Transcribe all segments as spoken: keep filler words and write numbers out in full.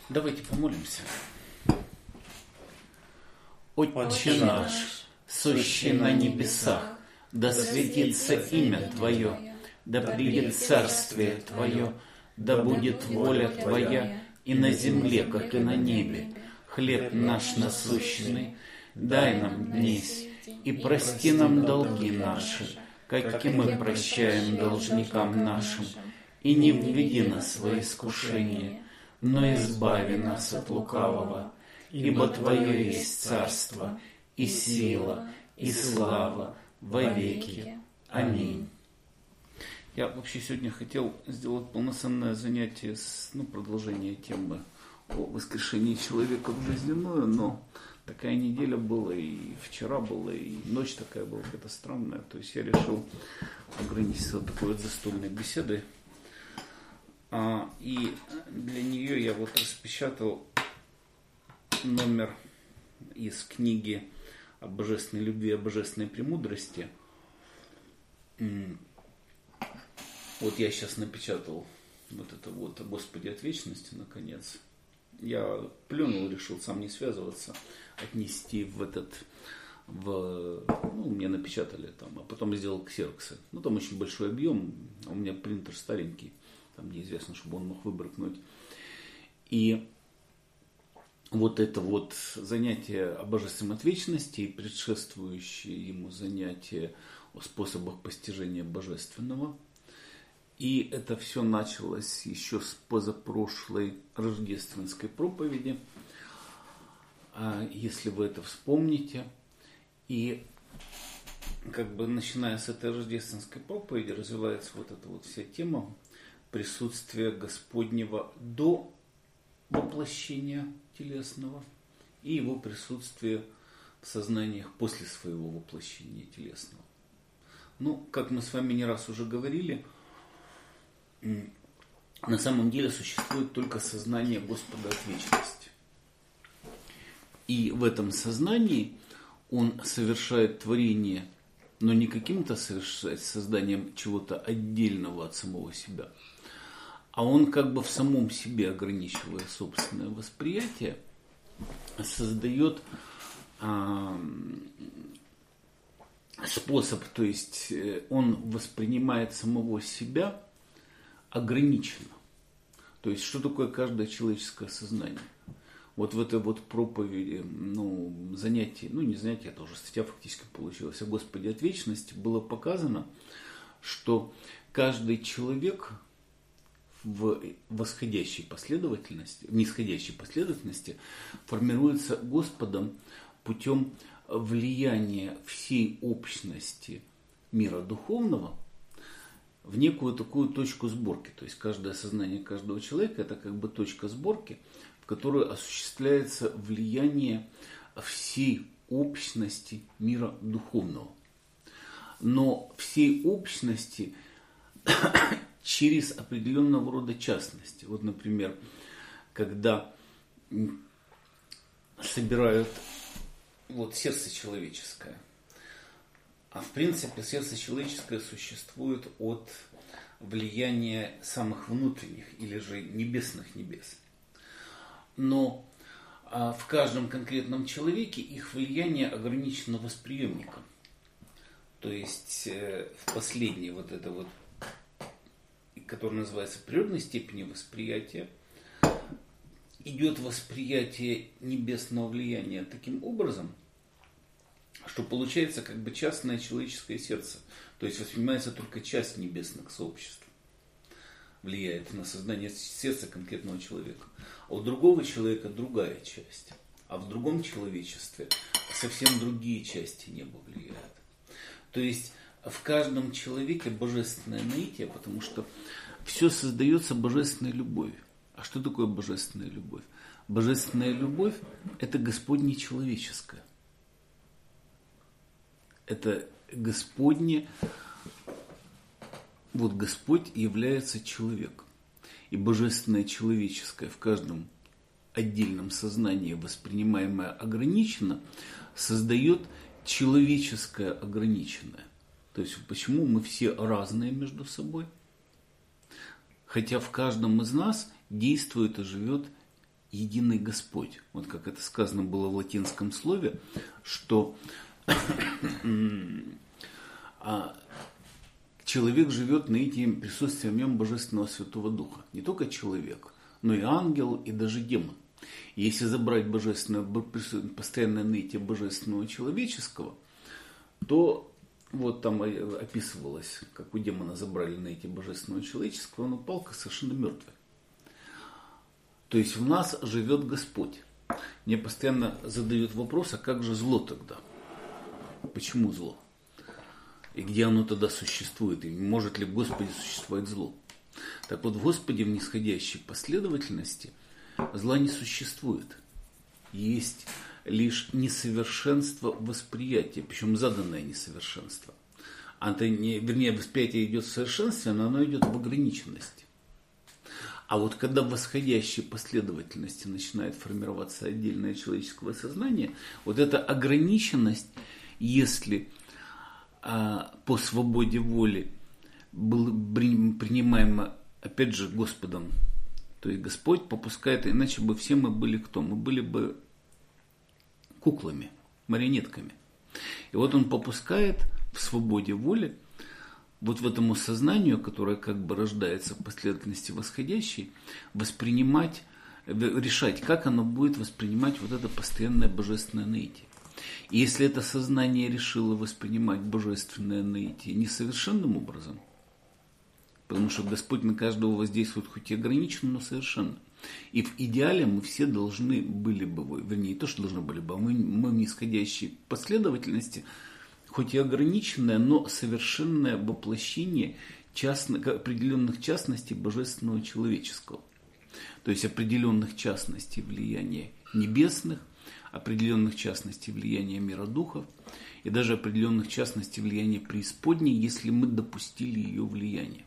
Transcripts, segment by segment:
Давайте помолимся. Отче наш, сущий на небесах, да светится имя Твое, да придет царствие Твое, да будет воля Твоя и на земле, как и на небе. Хлеб наш насущный дай нам днесь, и прости нам долги наши, как и мы прощаем должникам нашим, и не введи нас в свои искушения, но избави нас от лукавого, ибо Твое есть царство, и сила, и слава во веки. Аминь. Я вообще сегодня хотел сделать полноценное занятие, с, ну, продолжение темы о воскрешении человека в жизненную, но такая неделя была, и вчера была, и ночь такая была какая-то странная. То есть я решил ограничиться вот такой вот застольной беседой. А, и для нее я вот распечатал номер из книги о божественной любви, о божественной премудрости. Вот я сейчас напечатал вот это вот о Господе от вечности, наконец. Я плюнул, решил сам не связываться, отнести в этот, в, ну, мне напечатали там, а потом сделал ксероксы. Ну, там очень большой объем, а у меня принтер старенький, там неизвестно, чтобы он мог выбракнуть. И вот это вот занятие о божественном от вечности и предшествующее ему занятие о способах постижения божественного. И это все началось еще с позапрошлой рождественской проповеди, если вы это вспомните. И как бы начиная с этой рождественской проповеди развивается вот эта вот вся тема присутствия Господнего до воплощения телесного и его присутствия в сознаниях после своего воплощения телесного. Ну, как мы с вами не раз уже говорили, на самом деле существует только сознание Господа от вечности. И в этом сознании Он совершает творение, но не каким-то совершать созданием чего-то отдельного от самого себя, а Он как бы в самом себе, ограничивая собственное восприятие, создает а, способ, то есть Он воспринимает самого себя ограниченно. То есть, что такое каждое человеческое сознание? Вот в этой вот проповеди, ну, занятии, ну, не занятие, это уже статья фактически получилась, о Господе от вечности было показано, что каждый человек в восходящей последовательности, в нисходящей последовательности формируется Господом путем влияния всей общности мира духовного в некую такую точку сборки. То есть каждое сознание каждого человека – это как бы точка сборки, в которую осуществляется влияние всей общности мира духовного. Но всей общности через определенного рода частности. Вот, например, когда собирают вот сердце человеческое. А в принципе сердце человеческое существует от влияния самых внутренних или же небесных небес. Но а, в каждом конкретном человеке их влияние ограничено восприемником. То есть э, в последней вот это вот, которая называется природной степени восприятия, идет восприятие небесного влияния таким образом, что получается как бы частное человеческое сердце. То есть воспринимается только часть небесных сообществ. Влияет на сознание сердца конкретного человека. А у другого человека другая часть. А в другом человечестве совсем другие части неба влияют. То есть в каждом человеке божественное наитие, потому что все создается божественной любовью. А что такое божественная любовь? Божественная любовь – это Господне человеческое. Это Господне, вот Господь является человеком. И божественное человеческое в каждом отдельном сознании, воспринимаемое ограниченно, создает человеческое ограниченное. То есть почему мы все разные между собой? Хотя в каждом из нас действует и живет единый Господь. Вот как это сказано было в латинском слове, что человек живет наитием присутствием в нем Божественного Святого Духа. Не только человек, но и ангел, и даже демон. Если забрать божественное, постоянное наитие божественного человеческого, то вот там описывалось, как у демона забрали наитие божественного человеческого, он упал как совершенно мертвый. То есть в нас живет Господь. Мне постоянно задают вопрос, а как же зло тогда? Почему зло? И где оно тогда существует? И может ли в Господе существовать зло? Так вот, в Господе в нисходящей последовательности зла не существует. Есть лишь несовершенство восприятия, причем заданное несовершенство. Это не, вернее, восприятие идет в совершенстве, но оно идет в ограниченности. А вот когда в восходящей последовательности начинает формироваться отдельное человеческое сознание, вот эта ограниченность, если а, по свободе воли была принимаема, опять же, Господом, то есть Господь попускает, иначе бы все мы были кто? Мы были бы куклами, марионетками. И вот Он попускает в свободе воли вот в этому сознанию, которое как бы рождается в последовательности восходящей, воспринимать, решать, как оно будет воспринимать вот это постоянное божественное наитие. И если это сознание решило воспринимать божественное наитие несовершенным образом, потому что Господь на каждого воздействует хоть и ограниченно, но совершенно. И в идеале мы все должны были бы, вернее, не то, что должны были бы, а мы, мы в нисходящей последовательности, хоть и ограниченное, но совершенное воплощение частно, определенных частностей божественного человеческого. То есть определенных частностей влияния небесных, определенных частностей влияния мира духов и даже определенных частностей влияния преисподней, если мы допустили ее влияние.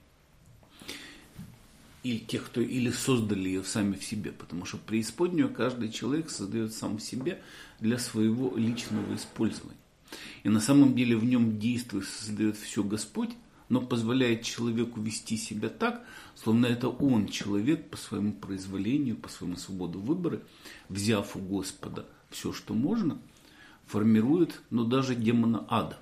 Или тех, кто или создали ее сами в себе, потому что преисподнюю каждый человек создает сам в себе для своего личного использования. И на самом деле в нем действует, создает все Господь, но позволяет человеку вести себя так, словно это он, человек, по своему произволению, по своему свободу выбора, взяв у Господа все, что можно, формирует, но даже демона ада.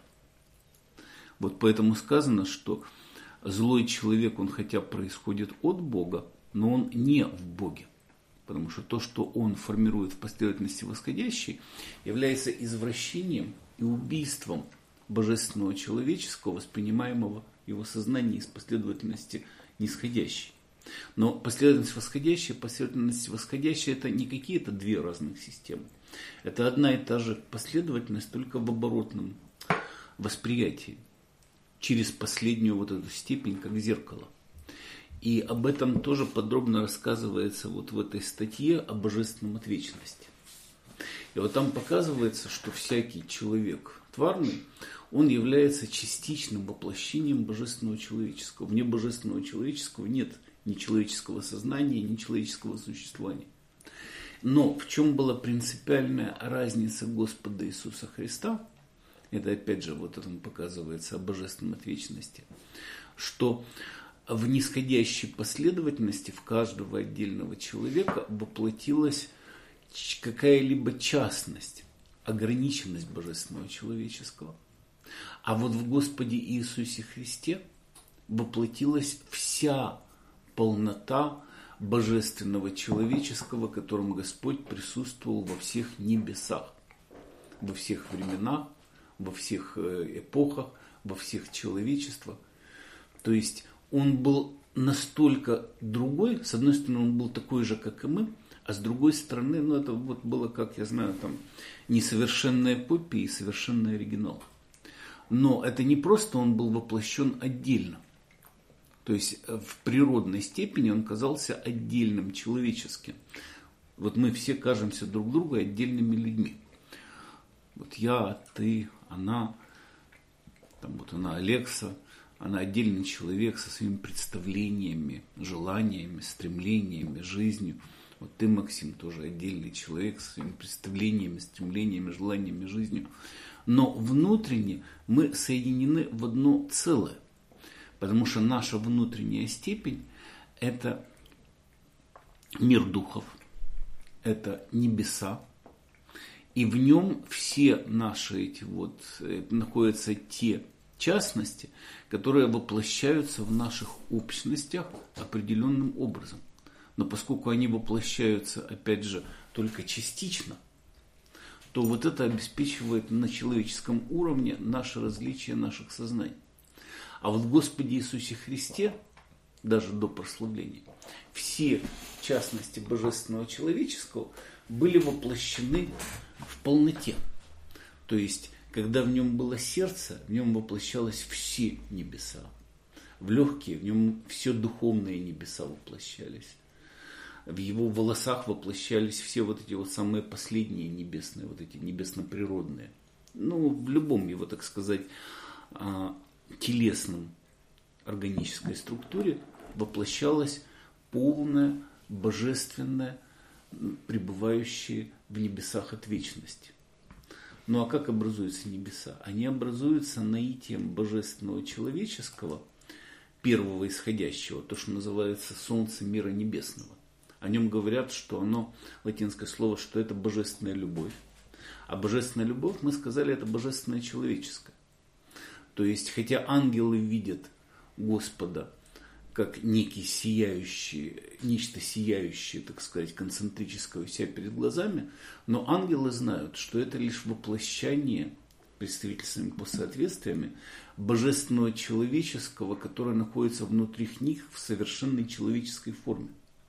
Вот поэтому сказано, что злой человек, он хотя происходит от Бога, но он не в Боге. Потому что то, что он формирует в последовательности восходящей, является извращением и убийством божественного человеческого, воспринимаемого его сознания из последовательности нисходящей. Но последовательность восходящая, последовательность восходящая – это не какие-то две разных системы. Это одна и та же последовательность, только в оборотном восприятии, через последнюю вот эту степень, как зеркало. И об этом тоже подробно рассказывается вот в этой статье о божественном от вечности. И вот там показывается, что всякий человек тварный, он является частичным воплощением божественного человеческого. Вне божественного человеческого нет ни человеческого сознания, ни человеческого существования. Но в чем была принципиальная разница Господа Иисуса Христа, это опять же вот этому показывается о божественном от вечности, что в нисходящей последовательности в каждого отдельного человека воплотилась какая-либо частность, ограниченность божественного человеческого. А вот в Господе Иисусе Христе воплотилась вся полнота божественного человеческого, которым Господь присутствовал во всех небесах, во всех временах, во всех эпохах, во всех человечествах. То есть он был настолько другой, с одной стороны, он был такой же, как и мы, а с другой стороны, ну это вот было, как я знаю, там несовершенная копия и совершенный оригинал. Но это не просто он был воплощен отдельно. То есть в природной степени он казался отдельным, человеческим. Вот мы все кажемся друг другу отдельными людьми. Вот я, ты, она, там вот она, Алекса, она отдельный человек со своими представлениями, желаниями, стремлениями, жизнью. Вот ты, Максим, тоже отдельный человек со своими представлениями, стремлениями, желаниями, жизнью. Но внутренне мы соединены в одно целое. Потому что наша внутренняя степень – это мир духов, это небеса, и в нем все наши эти вот, находятся те частности, которые воплощаются в наших общностях определенным образом. Но поскольку они воплощаются, опять же, только частично, то вот это обеспечивает на человеческом уровне наше различие наших сознаний. А вот в Господе Иисусе Христе, даже до прославления, все частности божественного человеческого были воплощены в полноте. То есть, когда в нем было сердце, в нем воплощалось все небеса. В легкие, в нем все духовные небеса воплощались. В его волосах воплощались все вот эти вот самые последние небесные, вот эти небесно-природные. Ну, в любом его, так сказать, телесном органической структуре воплощалась полная, божественная, пребывающая в небесах от вечности. Ну а как образуются небеса? Они образуются наитием божественного человеческого, первого исходящего, то, что называется солнце мира небесного. О нем говорят, что оно, латинское слово, что это божественная любовь. А божественная любовь, мы сказали, это божественное человеческое. То есть, хотя ангелы видят Господа как некий сияющий, нечто сияющее, так сказать, концентрическое у себя перед глазами, но ангелы знают, что это лишь воплощение представительственными посоответствиями божественного человеческого, которое находится внутри них в совершенной человеческой форме.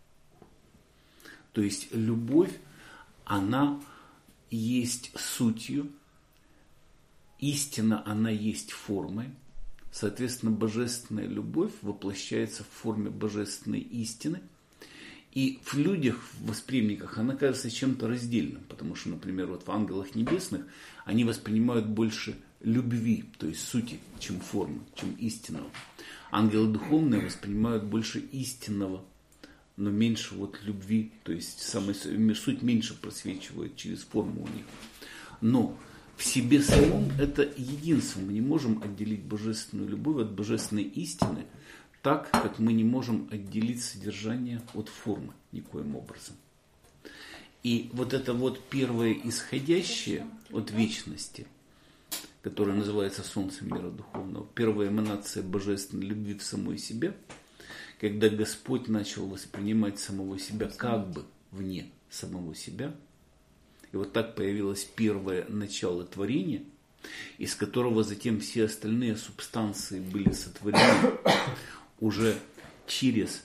То есть любовь, она есть сутью, истина, она есть формой. Соответственно, божественная любовь воплощается в форме божественной истины. И в людях, в восприемниках, она кажется чем-то раздельным. Потому что, например, вот в ангелах небесных они воспринимают больше любви, то есть сути, чем формы, чем истинного. Ангелы духовные воспринимают больше истинного, но меньше вот любви, то есть самая суть меньше просвечивает через форму у них. Но в себе самом это единство. Мы не можем отделить божественную любовь от божественной истины, так как мы не можем отделить содержание от формы никоим образом. И вот это вот первое исходящее от вечности, которое называется солнцем мира духовного, первая эманация божественной любви в самой себе, когда Господь начал воспринимать самого себя как бы вне самого себя. И вот так появилось первое начало творения, из которого затем все остальные субстанции были сотворены уже через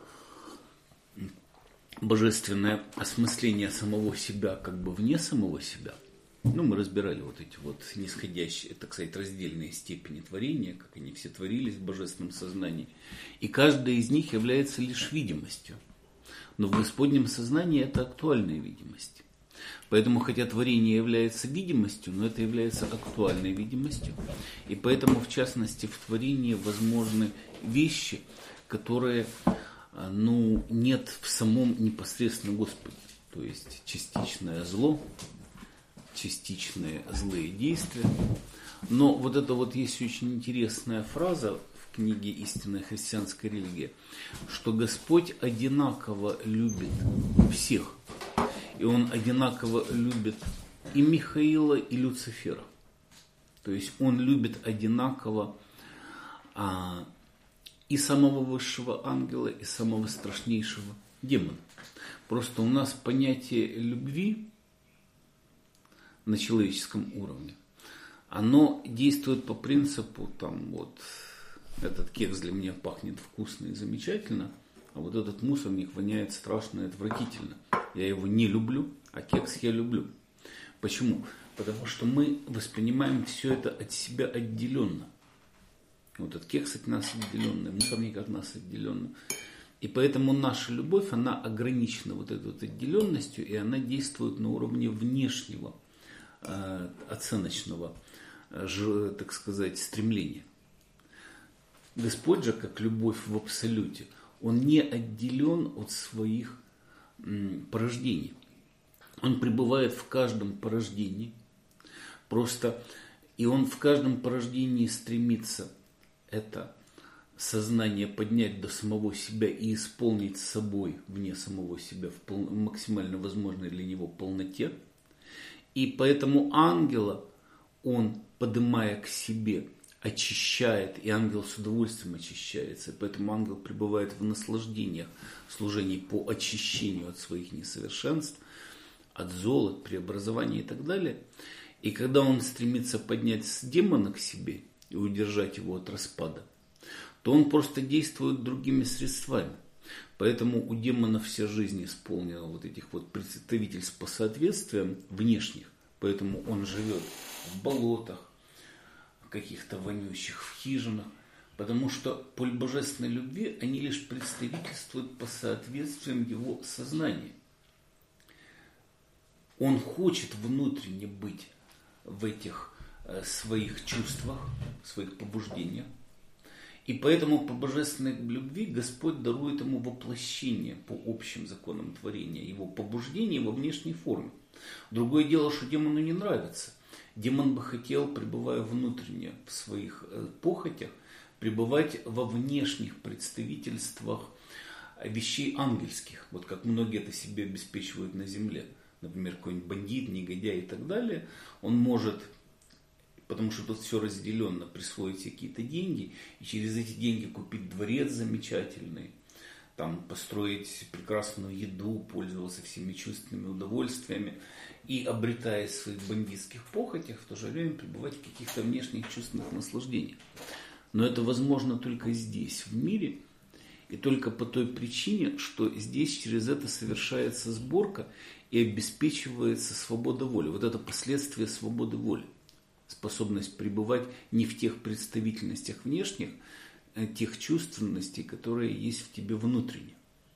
божественное осмысление самого себя как бы вне самого себя. Ну, мы разбирали вот эти вот нисходящие, так сказать, раздельные степени творения, как они все творились в божественном сознании. И каждая из них является лишь видимостью. Но в Господнем сознании это актуальная видимость. Поэтому, хотя творение является видимостью, но это является актуальной видимостью. И поэтому, в частности, в творении возможны вещи, которые, ну, нет в самом непосредственно Господе. То есть частичное зло, частичные злые действия. Но вот это вот есть очень интересная фраза в книге «Истинная христианская религия», что Господь одинаково любит всех. И Он одинаково любит и Михаила, и Люцифера. То есть Он любит одинаково а, и самого высшего ангела, и самого страшнейшего демона. Просто у нас понятие любви на человеческом уровне, оно действует по принципу, там вот, этот кекс для меня пахнет вкусно и замечательно, а вот этот мусорник воняет страшно и отвратительно. Я его не люблю, а кекс я люблю. Почему? Потому что мы воспринимаем все это от себя отделенно. Вот этот кекс от нас отделенный, мусорник от нас отделенный. И поэтому наша любовь, она ограничена вот этой вот отделенностью, и она действует на уровне внешнего, э, оценочного, э, так сказать, стремления. Господь же, как любовь в абсолюте, Он не отделен от своих м, порождений. Он пребывает в каждом порождении. Просто и Он в каждом порождении стремится это сознание поднять до самого себя и исполнить с собой, вне самого себя, в пол, максимально возможной для него полноте. И поэтому ангела он, поднимая к себе, очищает, и ангел с удовольствием очищается. И поэтому ангел пребывает в наслаждениях служений по очищению от своих несовершенств, от зол, от преобразования и так далее. И когда он стремится поднять демона к себе и удержать его от распада, то он просто действует другими средствами. Поэтому у демона вся жизнь исполнена вот этих вот представительств по соответствиям внешних. Поэтому он живет в болотах, в каких-то вонющих, в хижинах. Потому что по божественной любви они лишь представительствуют по соответствиям его сознания. Он хочет внутренне быть в этих э, своих чувствах, своих побуждениях. И поэтому по божественной любви Господь дарует ему воплощение по общим законам творения, его побуждение во внешней форме. Другое дело, что демону не нравится. Демон бы хотел, пребывая внутренне в своих похотях, пребывать во внешних представительствах вещей ангельских. Вот как многие это себе обеспечивают на земле. Например, какой-нибудь бандит, негодяй и так далее. Он может, потому что тут все разделенно, присвоить себе какие-то деньги и через эти деньги купить дворец замечательный, там, построить прекрасную еду, пользоваться всеми чувственными удовольствиями и, обретая в своих бандитских похотях, в то же время пребывать в каких-то внешних чувственных наслаждениях. Но это возможно только здесь, в мире, и только по той причине, что здесь через это совершается сборка и обеспечивается свобода воли. Вот это последствие свободы воли. Способность пребывать не в тех представительностях внешних, тех чувственностей, которые есть в тебе внутренне.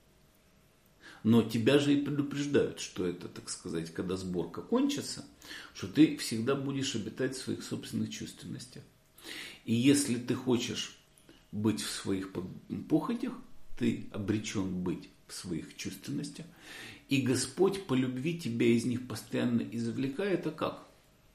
Но тебя же и предупреждают, что это, так сказать, когда сборка кончится, что ты всегда будешь обитать в своих собственных чувственностях. И если ты хочешь быть в своих похотях, ты обречен быть в своих чувственностях. И Господь по любви тебя из них постоянно извлекает. А как?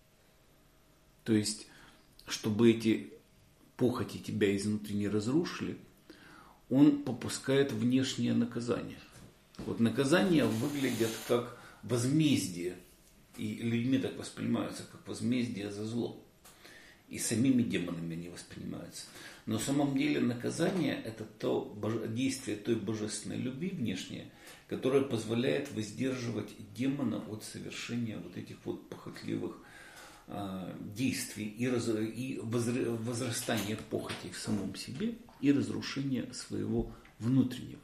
То есть, чтобы эти похоти тебя изнутри не разрушили, он попускает внешнее наказание. Вот наказания выглядят как возмездие. И людьми так воспринимаются, как возмездие за зло. И самими демонами они воспринимаются. Но на самом деле наказание – это то действие той божественной любви внешнее, которое позволяет воздерживать демона от совершения вот этих вот похотливых э, действий и, раз, и возрастания похотей в самом себе и разрушения своего внутреннего.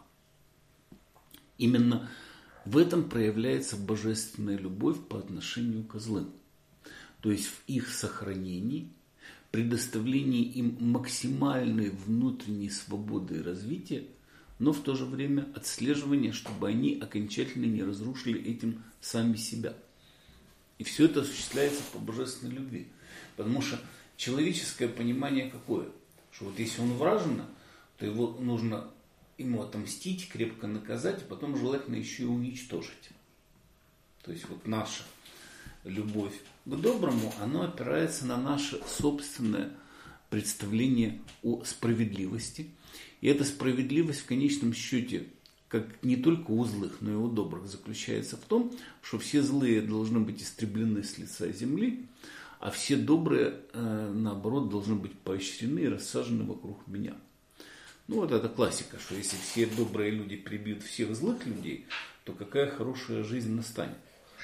Именно в этом проявляется божественная любовь по отношению к злым. То есть в их сохранении, предоставлении им максимальной внутренней свободы и развития, но в то же время отслеживания, чтобы они окончательно не разрушили этим сами себя. И все это осуществляется по божественной любви. Потому что человеческое понимание какое? Что вот если он вражина, то его нужно ему отомстить, крепко наказать, а потом желательно еще и уничтожить. То есть вот наша любовь к доброму, оно опирается на наше собственное представление о справедливости. И эта справедливость в конечном счете, как не только у злых, но и у добрых, заключается в том, что все злые должны быть истреблены с лица земли, а все добрые, наоборот, должны быть поощрены и рассажены вокруг меня. Ну вот это классика, что если все добрые люди прибьют всех злых людей, то какая хорошая жизнь настанет.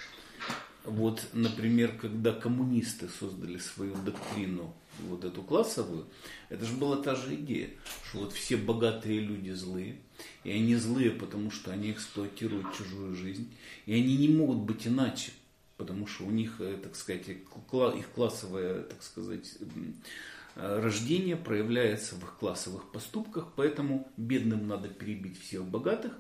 Вот, например, когда коммунисты создали свою доктрину, вот эту классовую, это же была та же идея, что вот все богатые люди злые, и они злые, потому что они эксплуатируют чужую жизнь, и они не могут быть иначе, потому что у них, так сказать, их классовое, так сказать, рождение проявляется в их классовых поступках, поэтому бедным надо перебить всех богатых,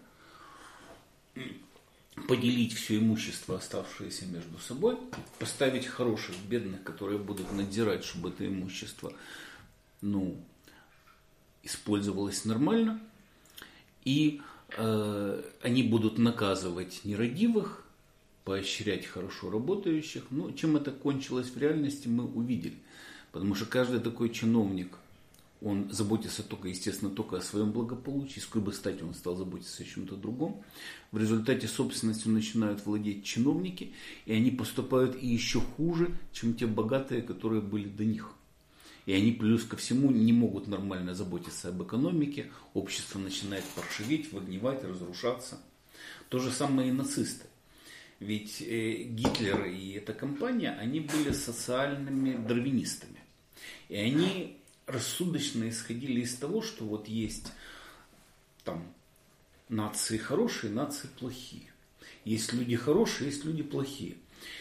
поделить все имущество, оставшееся между собой, поставить хороших бедных, которые будут надзирать, чтобы это имущество ну, использовалось нормально, и э, они будут наказывать нерадивых, поощрять хорошо работающих. Ну, чем это кончилось в реальности, мы увидели. Потому что каждый такой чиновник, он заботится только, естественно, только о своем благополучии. С какой бы стати он стал заботиться о чем-то другом. В результате собственностью начинают владеть чиновники, и они поступают и еще хуже, чем те богатые, которые были до них. И они плюс ко всему не могут нормально заботиться об экономике, общество начинает паршиветь, выгнивать, разрушаться. То же самое и нацисты. Ведь э, Гитлер и эта компания, они были социальными дарвинистами. И они рассудочно исходили из того, что вот есть там нации хорошие, нации плохие. Есть люди хорошие, есть люди плохие.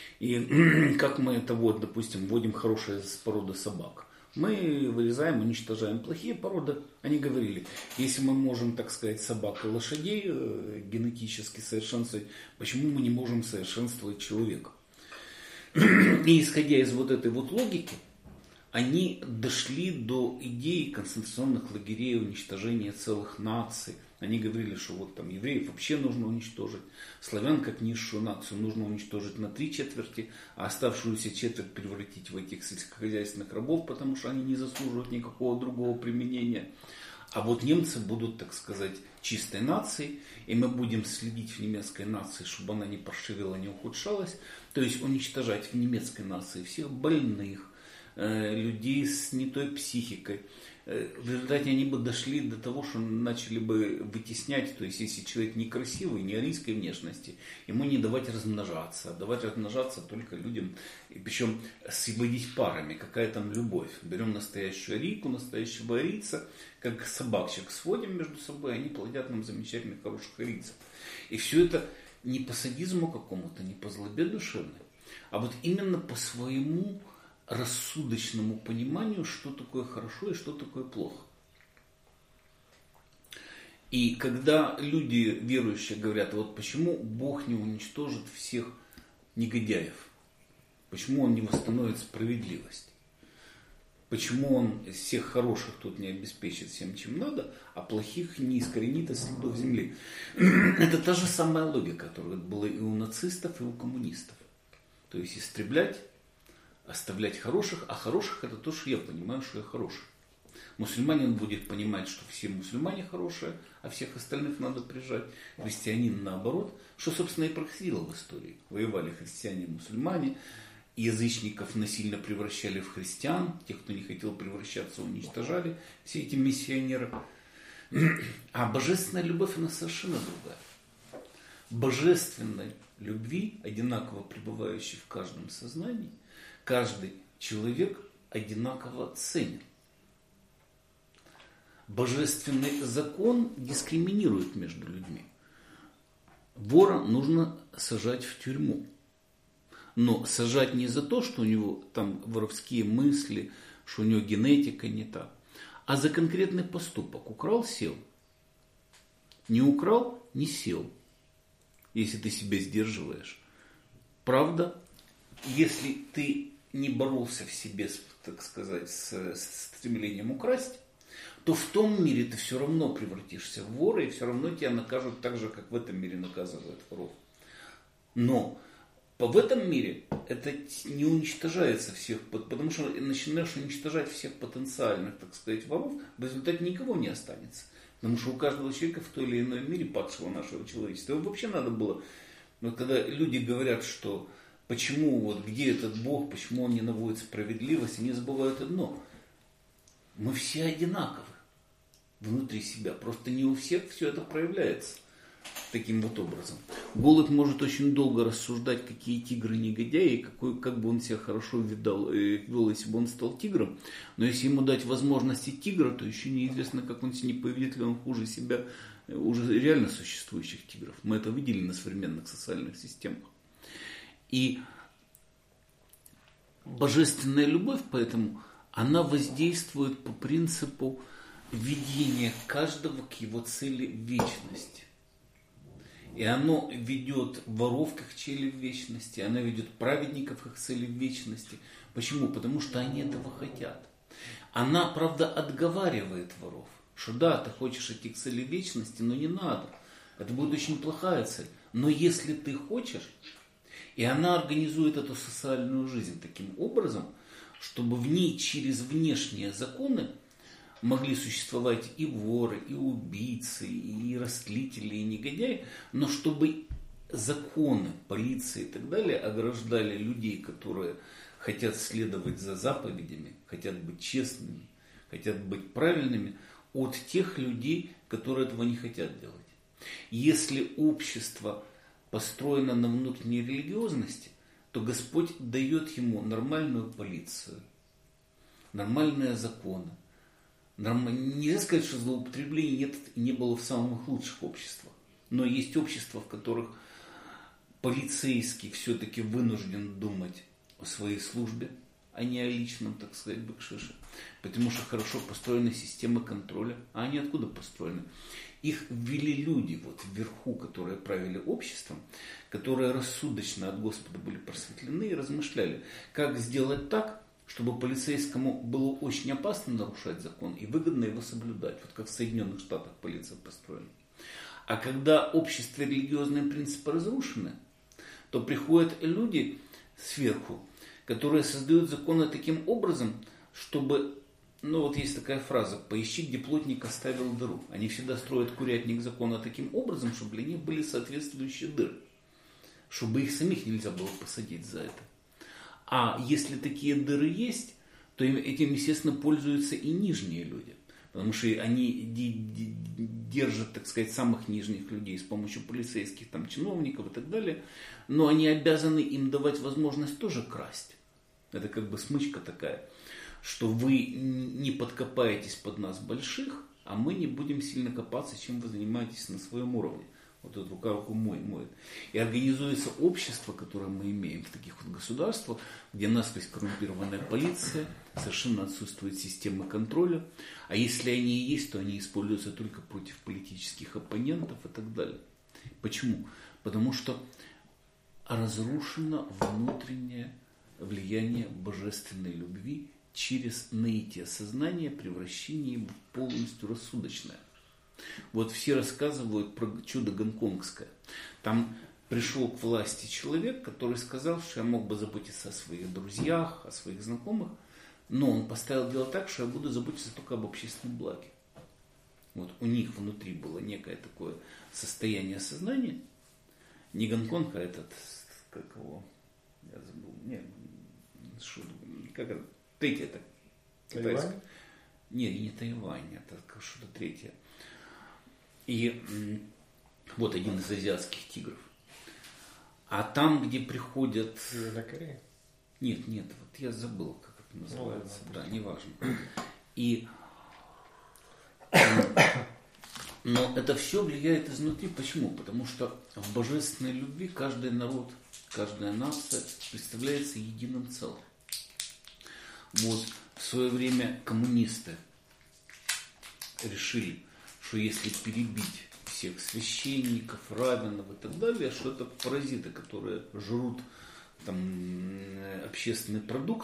И как мы это вот, допустим, вводим хорошие породы собак. Мы вырезаем, уничтожаем плохие породы. Они говорили, если мы можем, так сказать, собак и лошадей э, генетически совершенствовать, почему мы не можем совершенствовать человека? И исходя из вот этой вот логики, они дошли до идеи концентрационных лагерей, уничтожения целых наций. Они говорили, что вот там евреев вообще нужно уничтожить, славян как низшую нацию нужно уничтожить на три четверти, а оставшуюся четверть превратить в этих сельскохозяйственных рабов, потому что они не заслуживают никакого другого применения. А вот немцы будут, так сказать, чистой нацией, и мы будем следить в немецкой нации, чтобы она не паршивела, не ухудшалась, то есть уничтожать в немецкой нации всех больных, людей с не той психикой. В результате они бы дошли до того, что начали бы вытеснять, то есть если человек некрасивый, не арийской внешности, ему не давать размножаться, давать размножаться только людям, и причем сводить парами, какая там любовь. Берем настоящую арийку, настоящего арийца, как собачек сводим между собой, они плодят нам замечательных, хороших арийцев. И все это не по садизму какому-то, не по злобе душевной, а вот именно по своему рассудочному пониманию, что такое хорошо и что такое плохо. И когда люди верующие говорят, вот почему Бог не уничтожит всех негодяев, почему Он не восстановит справедливость, почему Он всех хороших тут не обеспечит всем, чем надо, а плохих не искоренит из следов земли. Это та же самая логика, которая была и у нацистов, и у коммунистов. То есть истреблять, оставлять хороших, а хороших это то, что я понимаю, что я хороший. Мусульманин будет понимать, что все мусульмане хорошие, а всех остальных надо прижать. Христианин наоборот, что, собственно, и происходило в истории. Воевали христиане и мусульмане, язычников насильно превращали в христиан, тех, кто не хотел превращаться, уничтожали, все эти миссионеры. А божественная любовь, она совершенно другая. Божественной любви, одинаково пребывающей в каждом сознании, каждый человек одинаково ценен. Божественный закон дискриминирует между людьми. Вора нужно сажать в тюрьму. Но сажать не за то, что у него там воровские мысли, что у него генетика не та, а за конкретный поступок. Украл – сел. Не украл – не сел. Если ты себя сдерживаешь. Правда, если ты не боролся в себе, так сказать, с, с стремлением украсть, то в том мире ты все равно превратишься в вора, и все равно тебя накажут так же, как в этом мире наказывают воров. Но в этом мире это не уничтожается всех, потому что начинаешь уничтожать всех потенциальных, так сказать, воров, в результате никого не останется. Потому что у каждого человека в той или иной мире, падшего нашего человечества, его вообще надо было, но когда люди говорят, что почему, вот где этот Бог, почему Он не наводит справедливость, они забывают одно. Мы все одинаковы внутри себя. Просто не у всех все это проявляется таким вот образом. Голубь может очень долго рассуждать, какие тигры негодяи, какой, как бы он себя хорошо видал, вел, если бы он стал тигром. Но если ему дать возможности тигра, то еще неизвестно, как он себя не поведет, ли он хуже себя уже реально существующих тигров. Мы это видели на современных социальных системах. И божественная любовь, поэтому, она воздействует по принципу ведения каждого к его цели в вечности. И оно ведет воров к их цели в вечности, оно ведет праведников к их цели в вечности. Почему? Потому что они этого хотят. Она, правда, отговаривает воров, что да, ты хочешь идти к цели вечности, но не надо. Это будет очень плохая цель. Но если ты хочешь, и она организует эту социальную жизнь таким образом, чтобы в ней через внешние законы могли существовать и воры, и убийцы, и растлители, и негодяи, но чтобы законы, полиции и так далее ограждали людей, которые хотят следовать за заповедями, хотят быть честными, хотят быть правильными, от тех людей, которые этого не хотят делать. Если общество построено на внутренней религиозности, то Господь дает ему нормальную полицию, нормальные законы. Нельзя сказать, что злоупотреблений нет и не было в самых лучших обществах. Но есть общества, в которых полицейский все-таки вынужден думать о своей службе, а не о личном, так сказать, быкшише. Потому что хорошо построена система контроля. А они откуда построены? Их ввели люди вот вверху, которые правили обществом, которые рассудочно от Господа были просветлены и размышляли, как сделать так, чтобы полицейскому было очень опасно нарушать закон и выгодно его соблюдать. Вот как в Соединенных Штатах полиция построена. А когда общество и религиозные принципы разрушены, то приходят люди сверху, которые создают законы таким образом, чтобы, ну вот есть такая фраза, поищи, где плотник оставил дыру. Они всегда строят курятник закона таким образом, чтобы для них были соответствующие дыры. Чтобы их самих нельзя было посадить за это. А если такие дыры есть, то этим, естественно, пользуются и нижние люди. Потому что они держат, так сказать, самых нижних людей с помощью полицейских там, чиновников и так далее. Но они обязаны им давать возможность тоже красть. Это как бы смычка такая, что вы не подкопаетесь под нас больших, а мы не будем сильно копаться, чем вы занимаетесь на своем уровне. Вот тут рука руку мой, моет. И организуется общество, которое мы имеем в таких вот государствах, где насквозь коррумпированная полиция, совершенно отсутствует система контроля. А если они и есть, то они используются только против политических оппонентов и так далее. Почему? Потому что разрушено внутреннее влияние божественной любви через наитие сознания, превращение его в полностью рассудочное. Вот все рассказывают про чудо гонконгское. Там пришел к власти человек, который сказал, что я мог бы заботиться о своих друзьях, о своих знакомых, но он поставил дело так, что я буду заботиться только об общественном благе. Вот у них внутри было некое такое состояние сознания. Не Гонконг, а этот, как его, я забыл, не, шо, как это, третье это, китайское. Не, не Тайвань, это что-то третье. И вот один из азиатских тигров. А там, где приходят... Южная Корея? Нет, нет, вот я забыл, как это называется. Ну, да, неважно. И... Но это все влияет изнутри. Почему? Потому что в божественной любви каждый народ, каждая нация представляется единым целым. Вот в свое время коммунисты решили, что если перебить всех священников, раввинов и так далее, что это паразиты, которые жрут там, общественный продукт,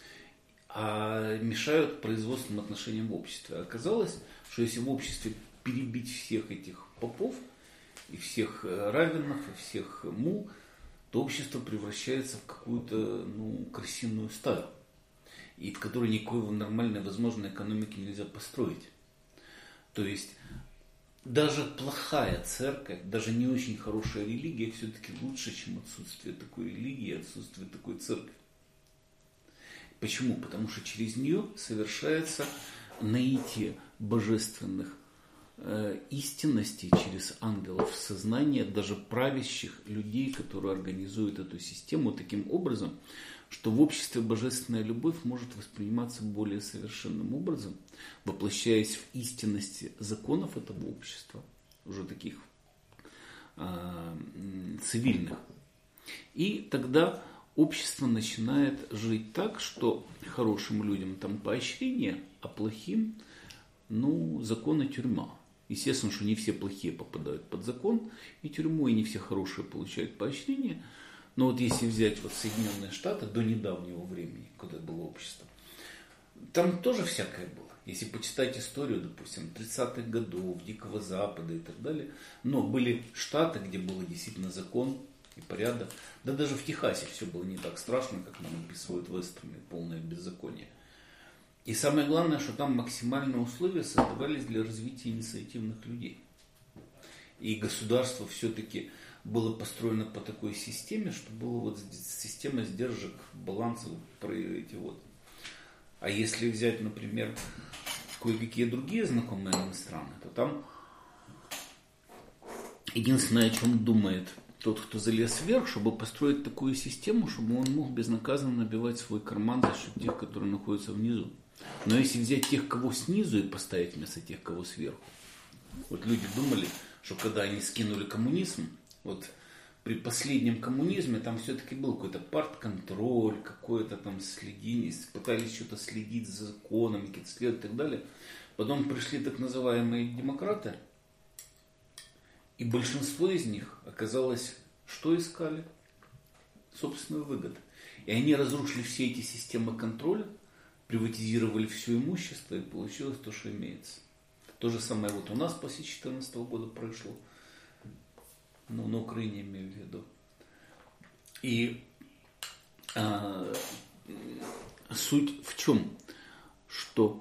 а мешают производственным отношениям в обществе. Оказалось, что если в обществе перебить всех этих попов, и всех раввинов, и всех мул, то общество превращается в какую-то ну, крысиную стаю, и в которой никакой нормальной возможной экономики нельзя построить. То есть даже плохая церковь, даже не очень хорошая религия все-таки лучше, чем отсутствие такой религии, отсутствие такой церкви. Почему? Потому что через нее совершается наитие божественных э, истинностей через ангелов сознания, даже правящих людей, которые организуют эту систему таким образом, что в обществе божественная любовь может восприниматься более совершенным образом, воплощаясь в истинности законов этого общества, уже таких э, цивильных. И тогда общество начинает жить так, что хорошим людям там поощрение, а плохим, ну, закон и тюрьма. Естественно, что не все плохие попадают под закон и тюрьму, и не все хорошие получают поощрение. Но вот если взять вот Соединенные Штаты до недавнего времени, когда было общество, там тоже всякое было. Если почитать историю, допустим, тридцатых годов, Дикого Запада и так далее, но были штаты, где был действительно закон и порядок. Да даже в Техасе все было не так страшно, как нам описывают вестерны, полное беззаконие. И самое главное, что там максимальные условия создавались для развития инициативных людей. И государство все-таки было построено по такой системе, что была вот система сдержек, балансов про эти вот. А если взять, например, кое-какие другие знакомые нам страны, то там единственное, о чем думает тот, кто залез вверх, чтобы построить такую систему, чтобы он мог безнаказанно набивать свой карман за счет тех, которые находятся внизу. Но если взять тех, кого снизу, и поставить вместо тех, кого сверху. Вот люди думали, что когда они скинули коммунизм, вот при последнем коммунизме там все-таки был какой-то партконтроль, какое-то там следение, пытались что-то следить за законами, какие-то следы и так далее. Потом пришли так называемые демократы, и большинство из них оказалось, что искали? Собственную выгоду. И они разрушили все эти системы контроля, приватизировали все имущество, и получилось то, что имеется. То же самое вот у нас после две тысячи четырнадцатого года произошло. Ну, на Украине имею в виду. И а, суть в чем? Что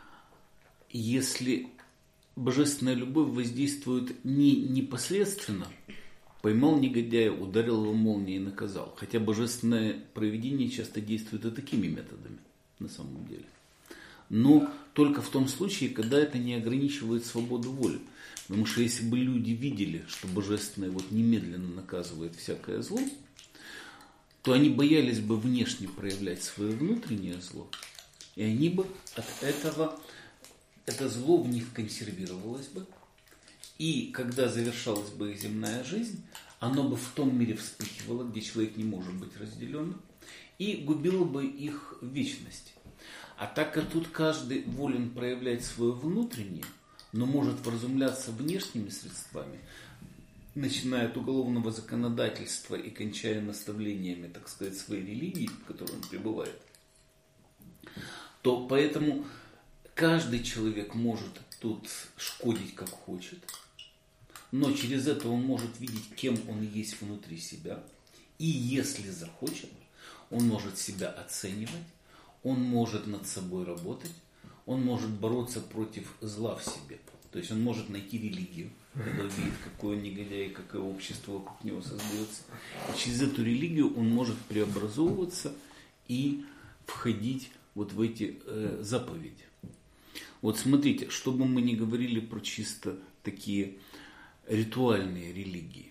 если божественная любовь воздействует не непосредственно, поймал негодяя, ударил его молнией и наказал. Хотя божественное провидение часто действует и такими методами, на самом деле. Но только в том случае, когда это не ограничивает свободу воли. Потому что если бы люди видели, что божественное вот немедленно наказывает всякое зло, то они боялись бы внешне проявлять свое внутреннее зло, и они бы от этого, это зло в них консервировалось бы, и когда завершалась бы их земная жизнь, оно бы в том мире вспыхивало, где человек не может быть разделенным, и губило бы их вечность. А так как тут каждый волен проявлять свое внутреннее, но может вразумляться внешними средствами, начиная от уголовного законодательства и кончая наставлениями, так сказать, своей религии, в которой он пребывает, то поэтому каждый человек может тут шкодить как хочет, но через это он может видеть, кем он есть внутри себя, и если захочет, он может себя оценивать, он может над собой работать, он может бороться против зла в себе. То есть он может найти религию, когда видит, какой он негодяй, какое общество вокруг него создается. И через эту религию он может преобразовываться и входить вот в эти э, заповеди. Вот смотрите, что бы мы ни говорили про чисто такие ритуальные религии,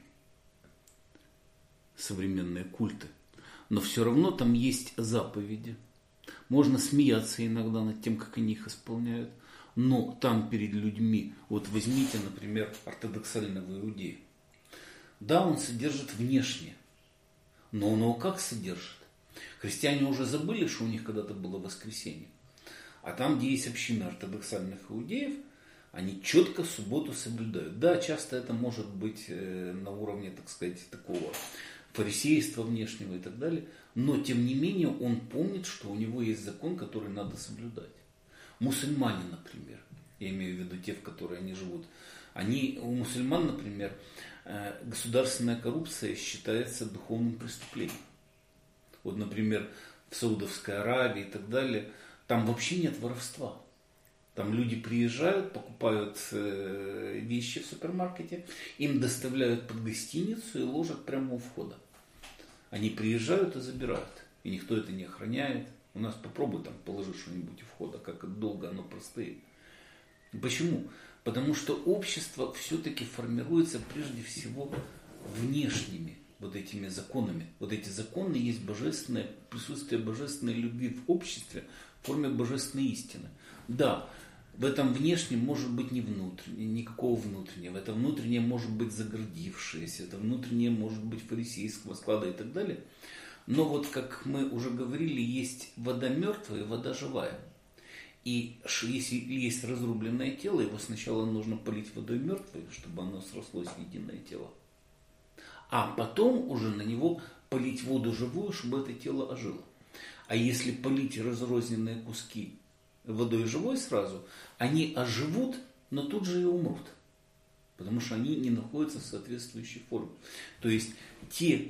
современные культы, но все равно там есть заповеди. Можно смеяться иногда над тем, как они их исполняют, но там перед людьми, вот возьмите, например, ортодоксального иудея. Да, он содержит внешне, но он его как содержит? Христиане уже забыли, что у них когда-то было воскресенье. А там, где есть община ортодоксальных иудеев, они четко субботу соблюдают. Да, часто это может быть на уровне, так сказать, такого фарисейства внешнего и так далее. Но, тем не менее, он помнит, что у него есть закон, который надо соблюдать. Мусульмане, например, я имею в виду те, в которые они живут, они, у мусульман, например, государственная коррупция считается духовным преступлением. Вот, например, в Саудовской Аравии и так далее, там вообще нет воровства. Там люди приезжают, покупают вещи в супермаркете, им доставляют под гостиницу и ложат прямо у входа. Они приезжают и забирают, и никто это не охраняет. У нас попробуй там положить что-нибудь у входа, как долго оно простоит. Почему? Потому что общество все-таки формируется прежде всего внешними вот этими законами. Вот эти законы есть божественное, присутствие божественной любви в обществе в форме божественной истины. Да, в этом внешнем может быть не внутреннее, никакого внутреннего. Это внутреннее может быть загордившееся, это внутреннее может быть фарисейского склада и так далее. Но вот, как мы уже говорили, есть вода мертвая и вода живая. И если есть разрубленное тело, его сначала нужно полить водой мертвой, чтобы оно срослось в единое тело. А потом уже на него полить воду живую, чтобы это тело ожило. А если полить разрозненные куски водой живой сразу, они оживут, но тут же и умрут. Потому что они не находятся в соответствующей форме. То есть те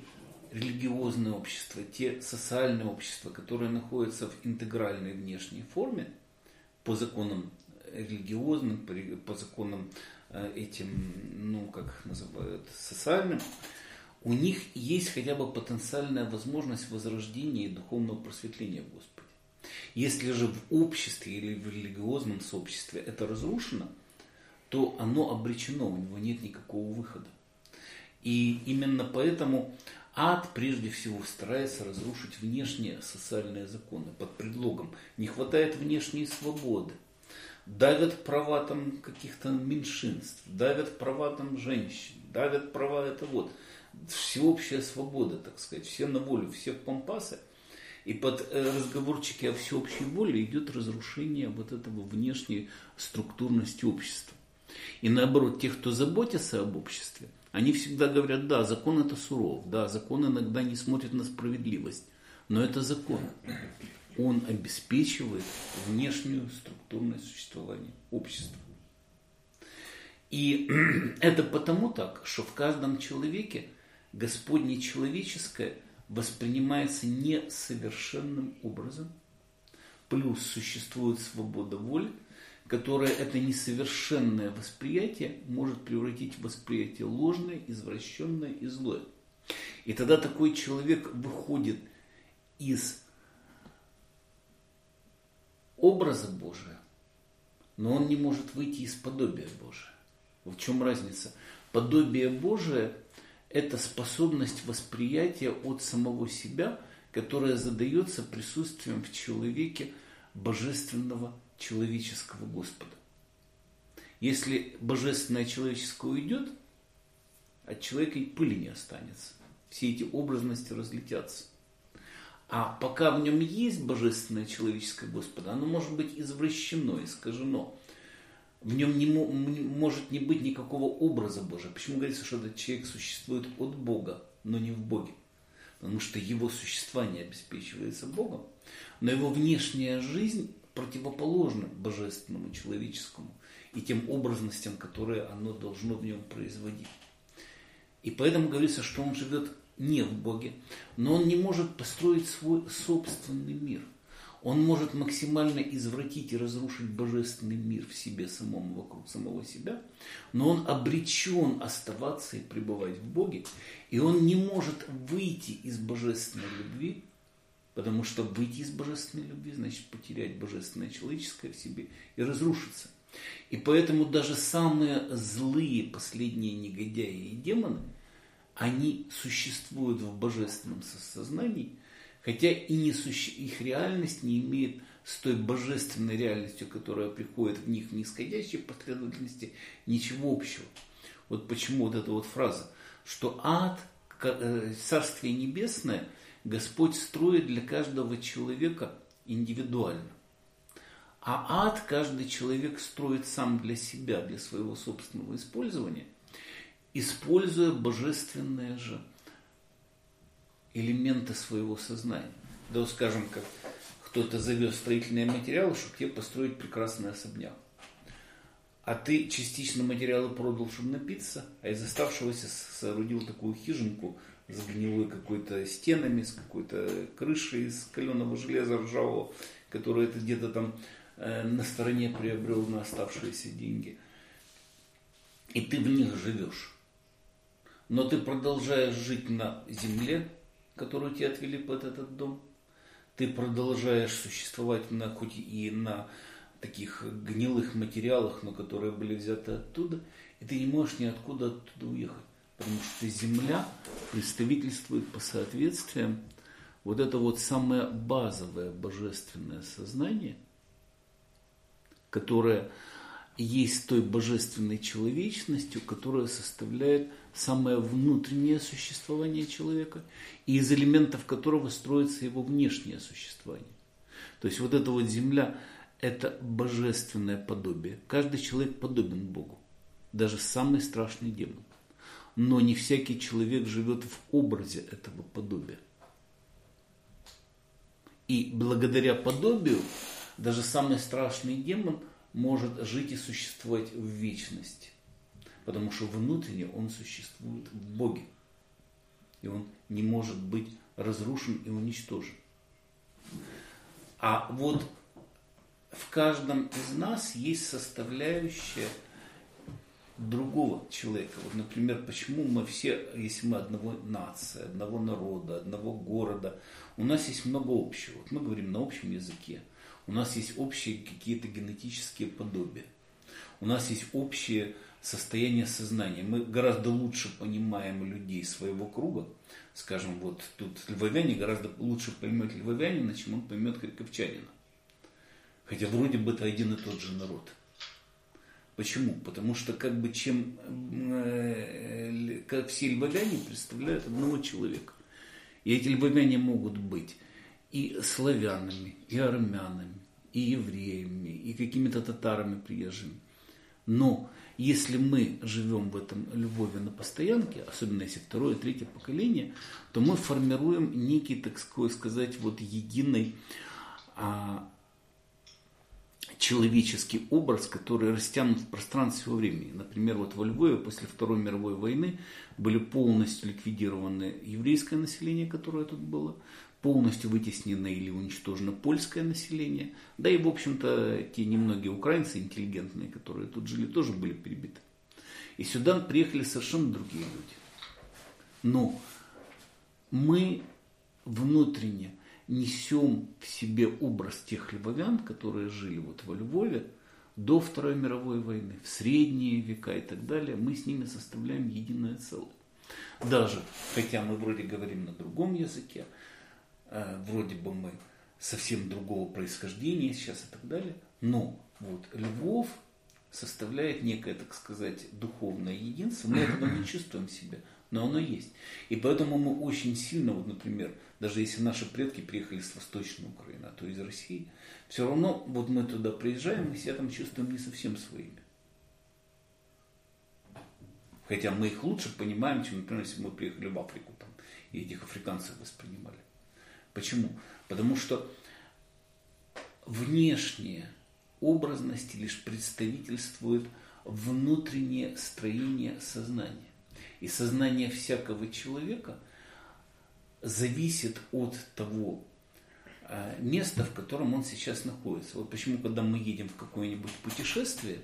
религиозные общества, те социальные общества, которые находятся в интегральной внешней форме, по законам религиозным, по законам этим, ну, как называют, социальным, у них есть хотя бы потенциальная возможность возрождения и духовного просветления в Господе. Если же в обществе или в религиозном сообществе это разрушено, то оно обречено, у него нет никакого выхода. И именно поэтому ад прежде всего старается разрушить внешние социальные законы под предлогом не хватает внешней свободы. Давят права там каких-то меньшинств, давят права там женщин, давят права это вот. Всеобщая свобода, так сказать, все на волю, все в пампасы. И под разговорчики о всеобщей воле идет разрушение вот этого внешней структурности общества. И наоборот, те, кто заботится об обществе, они всегда говорят, да, закон это суров, да, закон иногда не смотрит на справедливость, но это закон. Он обеспечивает внешнюю структурность существования общества. И это потому так, что в каждом человеке Господне человеческое воспринимается несовершенным образом, плюс существует свобода воли, которая это несовершенное восприятие может превратить в восприятие ложное, извращенное и злое. И тогда такой человек выходит из образа Божия, но он не может выйти из подобия Божия. В чем разница? Подобие Божие – это способность восприятия от самого себя, которая задается присутствием в человеке божественного человеческого Господа. Если божественное человеческое уйдет, от человека и пыли не останется. Все эти образности разлетятся. А пока в нем есть божественное человеческое Господа, оно может быть извращено, искажено. В нем не может не быть никакого образа Божия. Почему говорится, что этот человек существует от Бога, но не в Боге? Потому что его существование обеспечивается Богом, но его внешняя жизнь противоположна божественному, человеческому и тем образностям, которые оно должно в нем производить. И поэтому говорится, что он живет не в Боге, но он не может построить свой собственный мир. Он может максимально извратить и разрушить божественный мир в себе самом, вокруг самого себя, но он обречен оставаться и пребывать в Боге, и он не может выйти из божественной любви, потому что выйти из божественной любви значит потерять божественное человеческое в себе и разрушиться. И поэтому даже самые злые последние негодяи и демоны, они существуют в божественном сознании, хотя и не суще... их реальность не имеет с той божественной реальностью, которая приходит в них в нисходящей последовательности, ничего общего. Вот почему вот эта вот фраза, что ад, Царствие Небесное, Господь строит для каждого человека индивидуально. А ад каждый человек строит сам для себя, для своего собственного использования, используя божественные же элементы своего сознания. Да, вот скажем, как кто-то завез строительные материалы, чтобы тебе построить прекрасный особняк. А ты частично материалы продал, чтобы напиться, а из оставшегося соорудил такую хижинку с гнилой какой-то стенами, с какой-то крышей из каленого железа ржавого, которую ты где-то там э, на стороне приобрел на оставшиеся деньги. И ты в них живешь. Но ты продолжаешь жить на земле, которую тебе отвели под этот дом. Ты продолжаешь существовать на, хоть и на таких гнилых материалах, но которые были взяты оттуда. И ты не можешь ниоткуда оттуда уехать. Потому что земля представительствует по соответствиям вот это вот самое базовое божественное сознание, которое есть той божественной человечностью, которая составляет самое внутреннее существование человека, и из элементов которого строится его внешнее существование. То есть вот эта вот земля – это божественное подобие. Каждый человек подобен Богу, даже самый страшный демон. Но не всякий человек живет в образе этого подобия. И благодаря подобию даже самый страшный демон может жить и существовать в вечности. Потому что внутренне он существует в Боге. И он не может быть разрушен и уничтожен. А вот в каждом из нас есть составляющая другого человека. Вот, например, почему мы все, если мы одного нации, одного народа, одного города, у нас есть много общего. Вот мы говорим на общем языке. У нас есть общие какие-то генетические подобия. У нас есть общее состояние сознания. Мы гораздо лучше понимаем людей своего круга. Скажем, вот тут львовяне гораздо лучше поймет львовянина, чем он поймет харьковчанина. Хотя вроде бы это один и тот же народ. Почему? Потому что как бы чем э, как все львовяне представляют одного человека. И эти львовяне могут быть и славянами, и армянами, и евреями, и какими-то татарами приезжими. Но если мы живем в этом Львове на постоянке, особенно если второе, третье поколение, то мы формируем некий, так сказать, вот единый а, человеческий образ, который растянут в пространстве во времени. Например, вот во Львове после Второй мировой войны были полностью ликвидированы еврейское население, которое тут было, полностью вытеснено или уничтожено польское население, да и, в общем-то, те немногие украинцы интеллигентные, которые тут жили, тоже были перебиты. И сюда приехали совершенно другие люди. Но мы внутренне несем в себе образ тех львовян, которые жили вот во Львове до Второй мировой войны, в средние века и так далее. Мы с ними составляем единое целое. Даже, хотя мы вроде говорим на другом языке, вроде бы мы совсем другого происхождения сейчас и так далее, но вот Львов составляет некое, так сказать, духовное единство. Мы этого не чувствуем в себе, но оно есть. И поэтому мы очень сильно, вот, например, даже если наши предки приехали с Восточной Украины, а то из России, все равно вот мы туда приезжаем и себя там чувствуем не совсем своими. Хотя мы их лучше понимаем, чем, например, если мы приехали в Африку там, и этих африканцев воспринимали. Почему? Потому что внешняя образность лишь представительствует внутреннее строение сознания. И сознание всякого человека зависит от того места, в котором он сейчас находится. Вот почему, когда мы едем в какое-нибудь путешествие,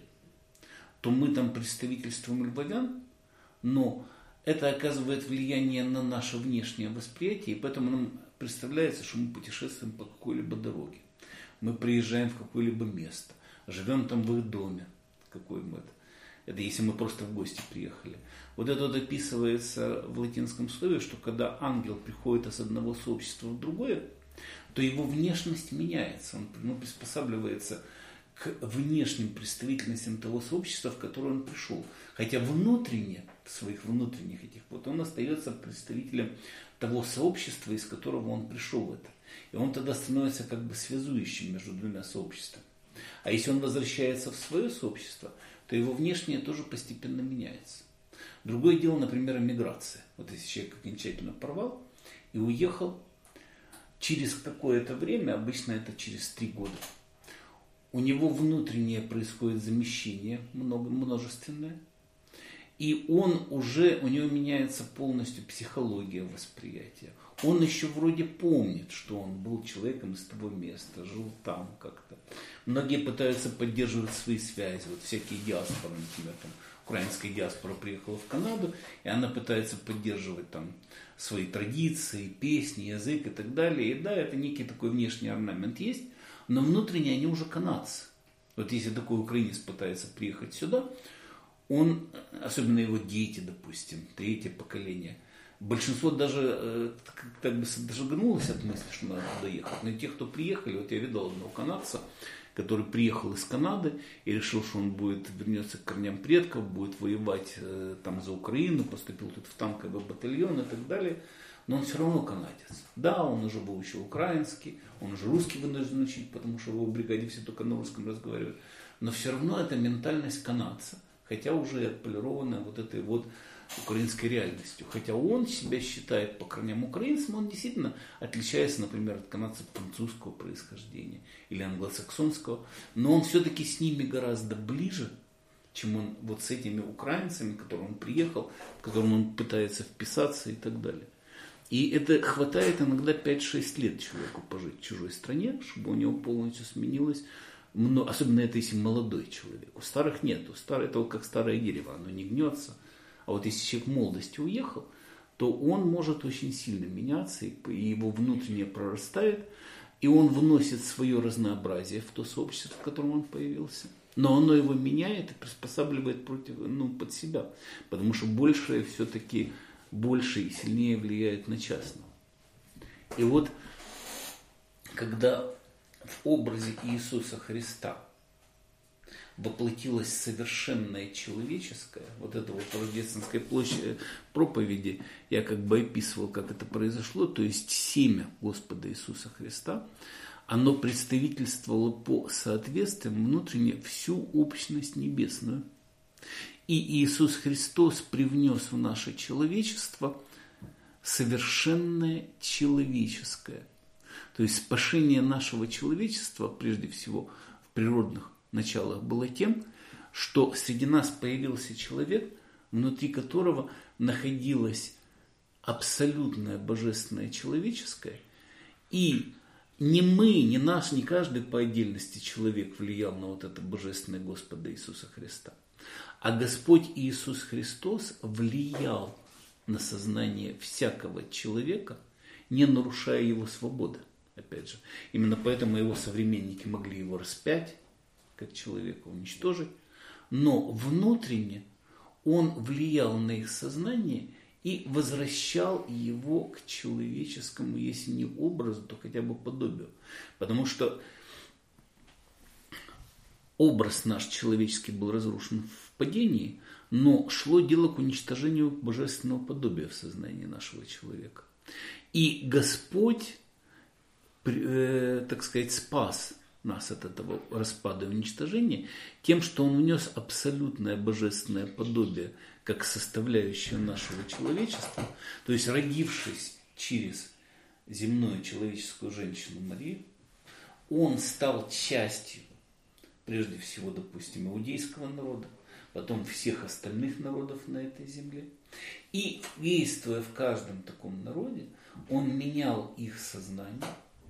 то мы там представительствуем львовян, но это оказывает влияние на наше внешнее восприятие, и поэтому нам представляется, что мы путешествуем по какой-либо дороге. Мы приезжаем в какое-либо место, живем там в их доме. Какой мы это? Это если мы просто в гости приехали. Вот это вот описывается в латинском слове, что когда ангел приходит из одного сообщества в другое, то его внешность меняется. Он ну, приспосабливается к внешним представительностям того сообщества, в которое он пришел. Хотя внутренне, в своих внутренних этих, вот он остается представителем того сообщества, из которого он пришел в это. И он тогда становится как бы связующим между двумя сообществами. А если он возвращается в свое сообщество, то его внешнее тоже постепенно меняется. Другое дело, например, эмиграция. Вот если человек окончательно порвал и уехал, через какое-то время, обычно это через три года, у него внутреннее происходит замещение много, множественное, и он уже, у него меняется полностью психология восприятия. Он еще вроде помнит, что он был человеком из того места, жил там как-то. Многие пытаются поддерживать свои связи, вот всякие диаспоры, например, там, украинская диаспора приехала в Канаду, и она пытается поддерживать там свои традиции, песни, язык и так далее. И да, это некий такой внешний орнамент есть, но внутренне они уже канадцы. Вот если такой украинец пытается приехать сюда, он, особенно его дети, допустим, третье поколение, большинство даже как бы содрогнулось от мысли, что надо туда ехать. Но те, кто приехали, вот я видел одного канадца, который приехал из Канады и решил, что он будет вернется к корням предков, будет воевать э, там за Украину, поступил тут в танковый батальон и так далее. Но он все равно канадец. Да, он уже выучил украинский, он уже русский вынужден учить, потому что в его бригаде все только на русском разговаривают. Но все равно это ментальность канадца, хотя уже отполированная вот этой вот украинской реальностью. Хотя он себя считает по корням украинцем, он действительно отличается, например, от канадцев французского происхождения или англосаксонского, но он все-таки с ними гораздо ближе, чем он вот с этими украинцами, к которым он приехал, к которым он пытается вписаться и так далее. И это хватает иногда пять-шесть лет человеку пожить в чужой стране, чтобы у него полностью сменилось особенно это если молодой человек. У старых нет. У старых, это вот как старое дерево, оно не гнется. А вот если человек в молодости уехал, то он может очень сильно меняться, и его внутреннее прорастает, и он вносит свое разнообразие в то сообщество, в котором он появился. Но оно его меняет и приспосабливает против, ну, под себя. Потому что большее все-таки больше и сильнее влияет на частного. И вот, когда в образе Иисуса Христа воплотилось совершенное человеческое, вот это вот в рождественской площади проповеди я как бы описывал, как это произошло, то есть семя Господа Иисуса Христа, оно представительствовало по соответствиям внутренне всю общность небесную. И Иисус Христос привнес в наше человечество совершенное человеческое. То есть спасение нашего человечества, прежде всего в природных началах, было тем, что среди нас появился человек, внутри которого находилось абсолютное божественное человеческое, и не мы, не наш, не каждый по отдельности человек влиял на вот это божественное Господа Иисуса Христа. А Господь Иисус Христос влиял на сознание всякого человека, не нарушая его свободы. Опять же, именно поэтому его современники могли его распять, как человека уничтожить. Но внутренне он влиял на их сознание и возвращал его к человеческому, если не образу, то хотя бы подобию. Потому что образ наш человеческий был разрушен в падении, но шло дело к уничтожению божественного подобия в сознании нашего человека. И Господь, э, так сказать, спас нас от этого распада и уничтожения тем, что Он внес абсолютное божественное подобие как составляющую нашего человечества, то есть родившись через земную человеческую женщину Марию, Он стал частью, прежде всего, допустим, иудейского народа, потом всех остальных народов на этой земле. И, действуя в каждом таком народе, Он менял их сознание.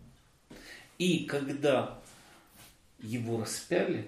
И когда Его распяли,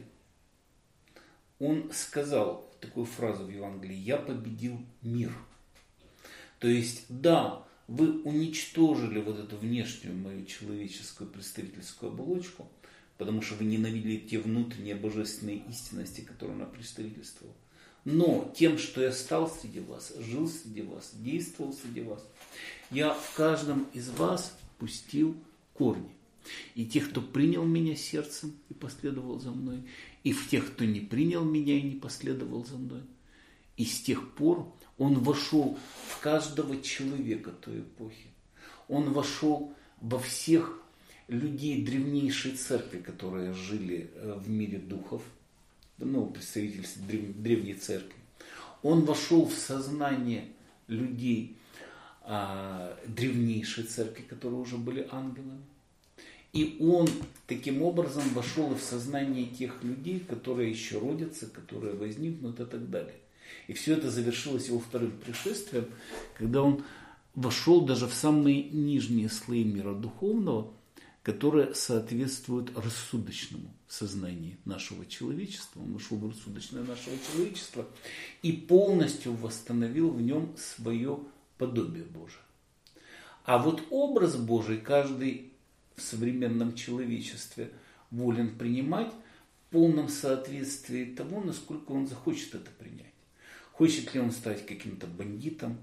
Он сказал такую фразу в Евангелии: «Я победил мир». То есть, да, вы уничтожили вот эту внешнюю мою человеческую представительскую оболочку, потому что вы ненавидели те внутренние божественные истинности, которые она представительствовала. Но тем, что я стал среди вас, жил среди вас, действовал среди вас, я в каждом из вас пустил корни. И тех, кто принял меня сердцем и последовал за мной, и в тех, кто не принял меня и не последовал за мной. И с тех пор Он вошел в каждого человека той эпохи. Он вошел во всех людей древнейшей церкви, которые жили в мире духов, ну, представительств древней церкви. Он вошел в сознание людей а, древнейшей церкви, которые уже были ангелами. И Он таким образом вошел и в сознание тех людей, которые еще родятся, которые возникнут и так далее. И все это завершилось Его вторым пришествием, когда Он вошел даже в самые нижние слои мира духовного, которые соответствуют рассудочному сознанию нашего человечества. Он вошел в рассудочное нашего человечества и полностью восстановил в нем свое подобие Божие. А вот образ Божий каждый в современном человечестве волен принимать в полном соответствии того, насколько он захочет это принять. Хочет ли он стать каким-то бандитом,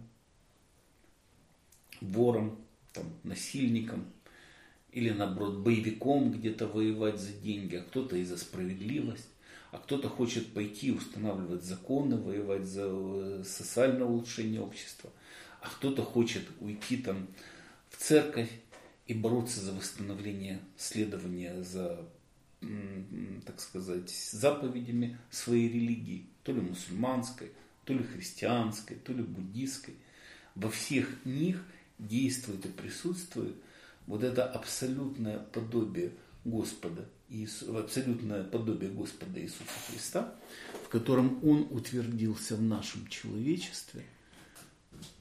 вором, там, насильником, или наоборот боевиком, где-то воевать за деньги, а кто-то и за справедливость, а кто-то хочет пойти устанавливать законы, воевать за социальное улучшение общества, а кто-то хочет уйти там в церковь и бороться за восстановление следования за, так сказать, заповедями своей религии, то ли мусульманской, то ли христианской, то ли буддистской. Во всех них действует и присутствует вот это абсолютное подобие Господа Иисуса, абсолютное подобие Господа Иисуса Христа, в котором Он утвердился в нашем человечестве,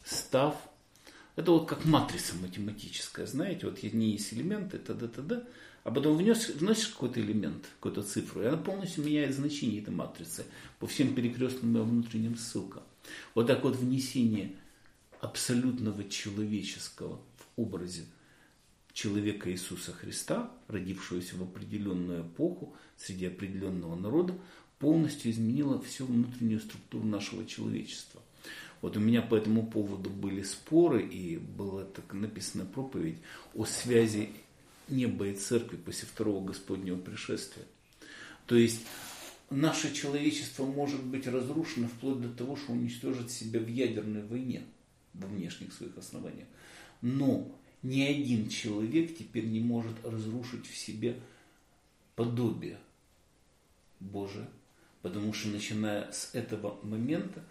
став. Это вот как матрица математическая, знаете, вот не есть элементы, т.д. т.д. а потом внес, вносишь какой-то элемент, какую-то цифру, и она полностью меняет значение этой матрицы по всем перекрестным и внутренним ссылкам. Вот так вот внесение абсолютного человеческого в образе человека Иисуса Христа, родившегося в определенную эпоху, среди определенного народа, полностью изменило всю внутреннюю структуру нашего человечества. Вот у меня по этому поводу были споры, и была так написана проповедь о связи неба и церкви после второго Господнего пришествия. То есть наше человечество может быть разрушено вплоть до того, что уничтожит себя в ядерной войне, во внешних своих основаниях. Но ни один человек теперь не может разрушить в себе подобие Божие, потому что начиная с этого момента,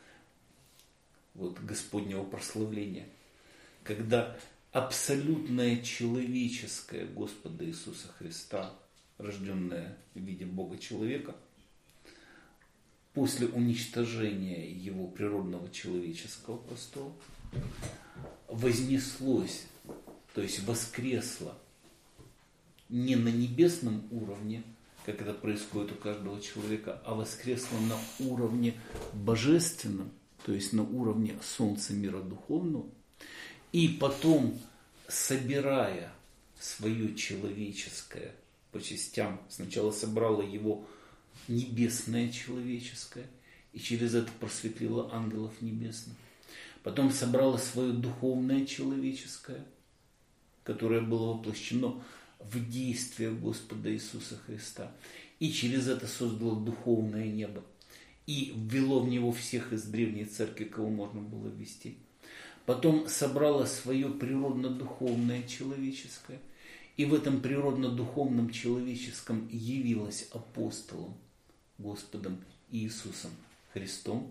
вот Господнего прославления, когда абсолютное человеческое Господа Иисуса Христа, рожденное в виде Бога человека, после уничтожения его природного человеческого престола, вознеслось, то есть воскресло не на небесном уровне, как это происходит у каждого человека, а воскресло на уровне божественном, то есть на уровне солнца мира духовного, и потом, собирая свое человеческое по частям, сначала собрала его небесное человеческое, и через это просветлила ангелов небесных, потом собрала свое духовное человеческое, которое было воплощено в действие Господа Иисуса Христа, и через это создала духовное небо, и ввело в него всех из древней церкви, кого можно было ввести. Потом собрала свое природно-духовное человеческое, и в этом природно-духовном человеческом явилась апостолом Господом Иисусом Христом,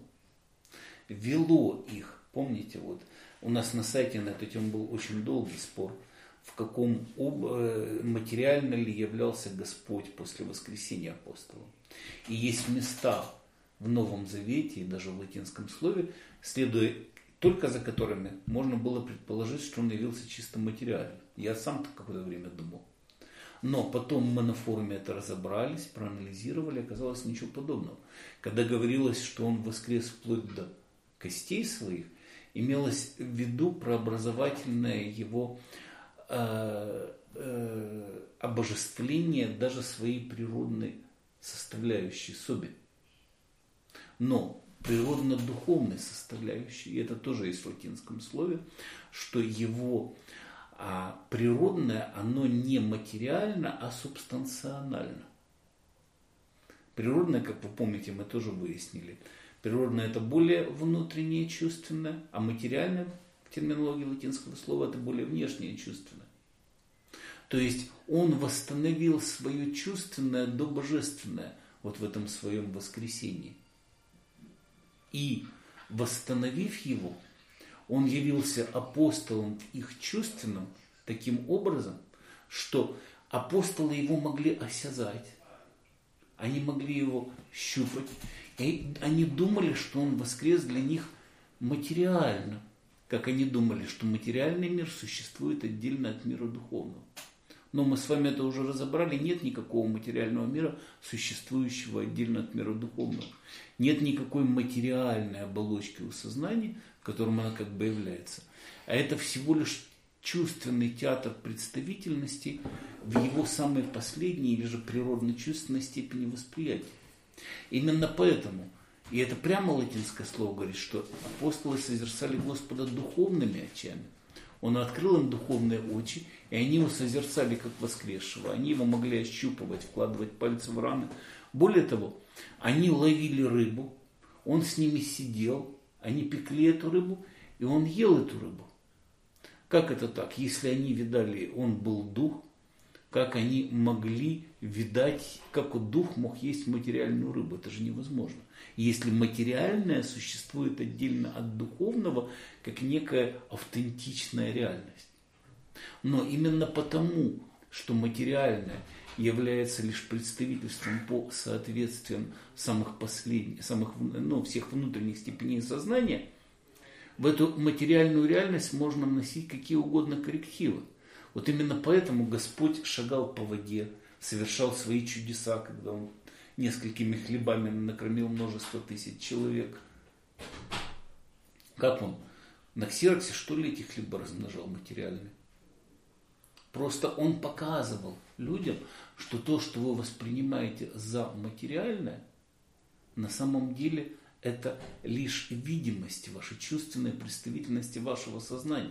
вело их, помните, вот у нас на сайте на эту тему был очень долгий спор, в каком об, материально ли являлся Господь после воскресения апостолов. И есть места в Новом Завете и даже в латинском слове, следуя только за которыми можно было предположить, что он явился чисто материально. Я сам-то какое-то время думал. Но потом мы на форуме это разобрались, проанализировали, оказалось ничего подобного. Когда говорилось, что он воскрес вплоть до костей своих, имелось в виду преобразовательное его э, э, обожествление даже своей природной составляющей соби. Но природно-духовной составляющей, и это тоже есть в латинском слове, что его а, природное, оно не материально, а субстанционально. Природное, как вы помните, мы тоже выяснили, природное это более внутреннее чувственное, а материальное в терминологии латинского слова это более внешнее чувственное. То есть он восстановил свое чувственное до божественное вот в этом своем воскресении. И, восстановив его, он явился апостолом в их чувственном таким образом, что апостолы его могли осязать, они могли его щупать, и они думали, что он воскрес для них материально, как они думали, что материальный мир существует отдельно от мира духовного. Но мы с вами это уже разобрали, нет никакого материального мира, существующего отдельно от мира духовного. Нет никакой материальной оболочки у сознания, в котором она как бы является. А это всего лишь чувственный театр представительности в его самой последней или же природно-чувственной степени восприятия. Именно поэтому, и это прямо латинское слово говорит, что апостолы созерцали Господа духовными очами. Он открыл им духовные очи, и они его созерцали как воскресшего. Они его могли ощупывать, вкладывать пальцы в раны. Более того, они ловили рыбу, он с ними сидел, они пекли эту рыбу, и он ел эту рыбу. Как это так? Если они видали, он был дух, как они могли видать, как вот дух мог есть материальную рыбу? Это же невозможно. Если материальное существует отдельно от духовного, как некая автентичная реальность. Но именно потому, что материальное является лишь представительством по соответствиям самых последних, самых, ну, всех внутренних степеней сознания, в эту материальную реальность можно вносить какие угодно коррективы. Вот именно поэтому Господь шагал по воде, совершал свои чудеса, когда Он несколькими хлебами накормил множество тысяч человек. Как Он? На ксероксе, что ли, эти хлеба размножал материальные? Просто Он показывал людям, что то, что вы воспринимаете за материальное, на самом деле это лишь видимость вашей чувственной представительности вашего сознания.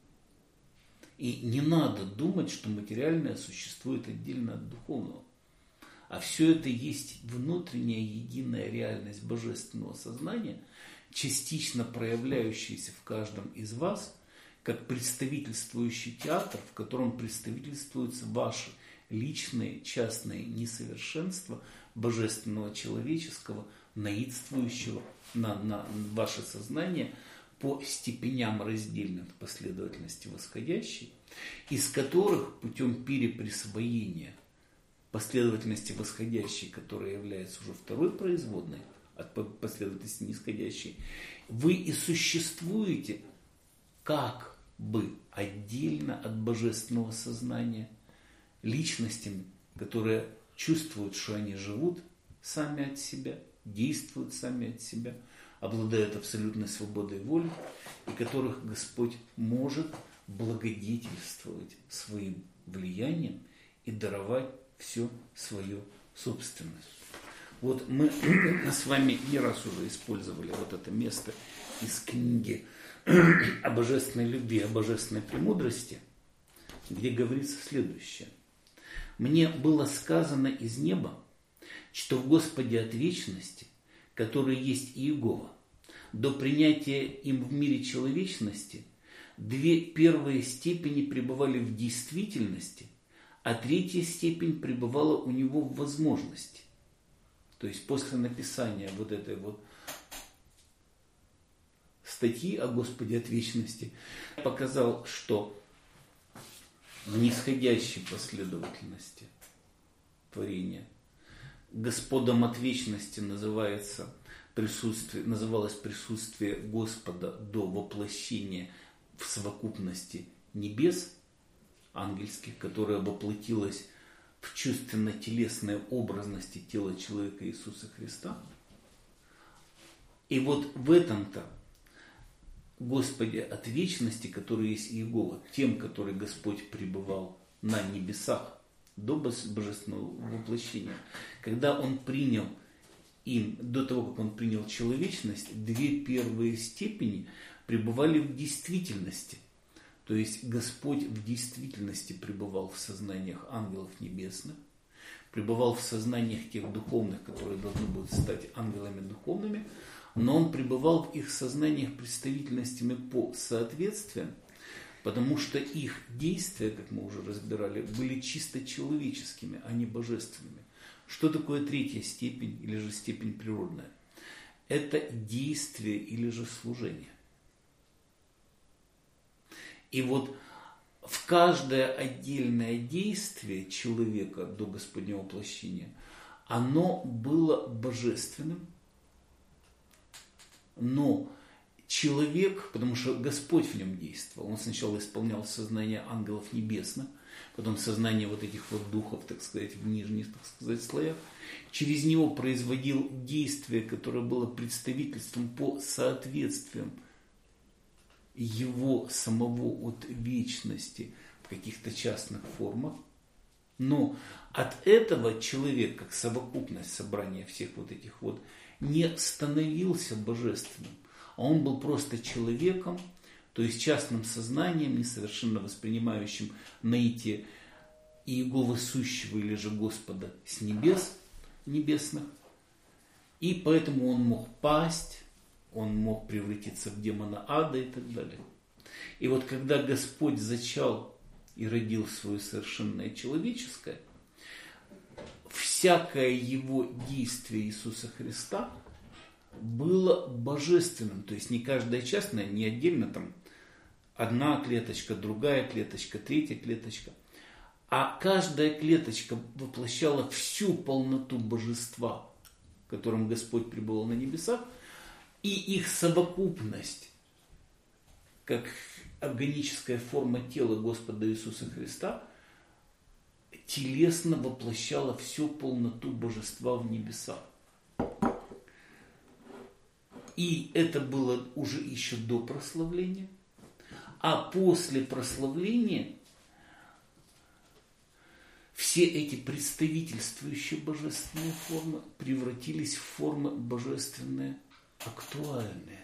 И не надо думать, что материальное существует отдельно от духовного. А все это есть внутренняя единая реальность божественного сознания, частично проявляющаяся в каждом из вас, как представительствующий театр, в котором представительствуются ваши личные, частные несовершенства божественного человеческого, наидствующего на, на ваше сознание по степеням раздельной последовательности восходящей, из которых путем переприсвоения последовательности восходящей, которая является уже второй производной от последовательности нисходящей, вы и существуете как бы отдельно от божественного сознания личностями, которые чувствуют, что они живут сами от себя, действуют сами от себя, обладают абсолютной свободой воли, и которых Господь может благодетельствовать своим влиянием и даровать все свое собственное. Вот мы с вами не раз уже использовали вот это место из книги о божественной любви, о божественной премудрости, где говорится следующее. «Мне было сказано из неба, что в Господе от вечности, который есть Иегова, до принятия им в мире человечности, две первые степени пребывали в действительности, а третья степень пребывала у него в возможности». То есть после написания вот этой вот статьи о Господе от вечности показал, что в нисходящей последовательности творения Господом от вечности называется присутствие, называлось присутствие Господа до воплощения в совокупности небес ангельских, которое воплотилось в чувственно-телесной образности тела человека Иисуса Христа. И вот в этом-то Господе от вечности, который есть Иегова, тем, который Господь пребывал на небесах до божественного воплощения, когда Он принял им, до того, как Он принял человечность, две первые степени пребывали в действительности. То есть Господь в действительности пребывал в сознаниях ангелов небесных, пребывал в сознаниях тех духовных, которые должны будут стать ангелами духовными, но Он пребывал в их сознаниях представительностями по соответствиям, потому что их действия, как мы уже разбирали, были чисто человеческими, а не божественными. Что такое третья степень или же степень природная? Это действие или же служение. И вот в каждое отдельное действие человека до Господнего воплощения, оно было божественным, но человек, потому что Господь в нем действовал, он сначала исполнял сознание ангелов небесных, потом сознание вот этих вот духов, так сказать, в нижних, так сказать, слоях, через него производил действие, которое было представительством по соответствиям его самого от вечности в каких-то частных формах. Но от этого человек, как совокупность собрания всех вот этих вот, не становился божественным, а он был просто человеком, то есть частным сознанием, несовершенно воспринимающим наитие Иеговы сущего или же Господа с небес небесных. И поэтому он мог пасть, он мог превратиться в демона ада и так далее. И вот когда Господь зачал и родил свое совершенное человеческое, всякое его действие Иисуса Христа было божественным. То есть не каждая частная, не отдельно там одна клеточка, другая клеточка, третья клеточка. А каждая клеточка воплощала всю полноту божества, в котором Господь пребывал на небесах, и их совокупность, как органическая форма тела Господа Иисуса Христа телесно воплощала всю полноту божества в небесах. И это было уже еще до прославления. А после прославления все эти представительствующие божественные формы превратились в формы божественные актуальные.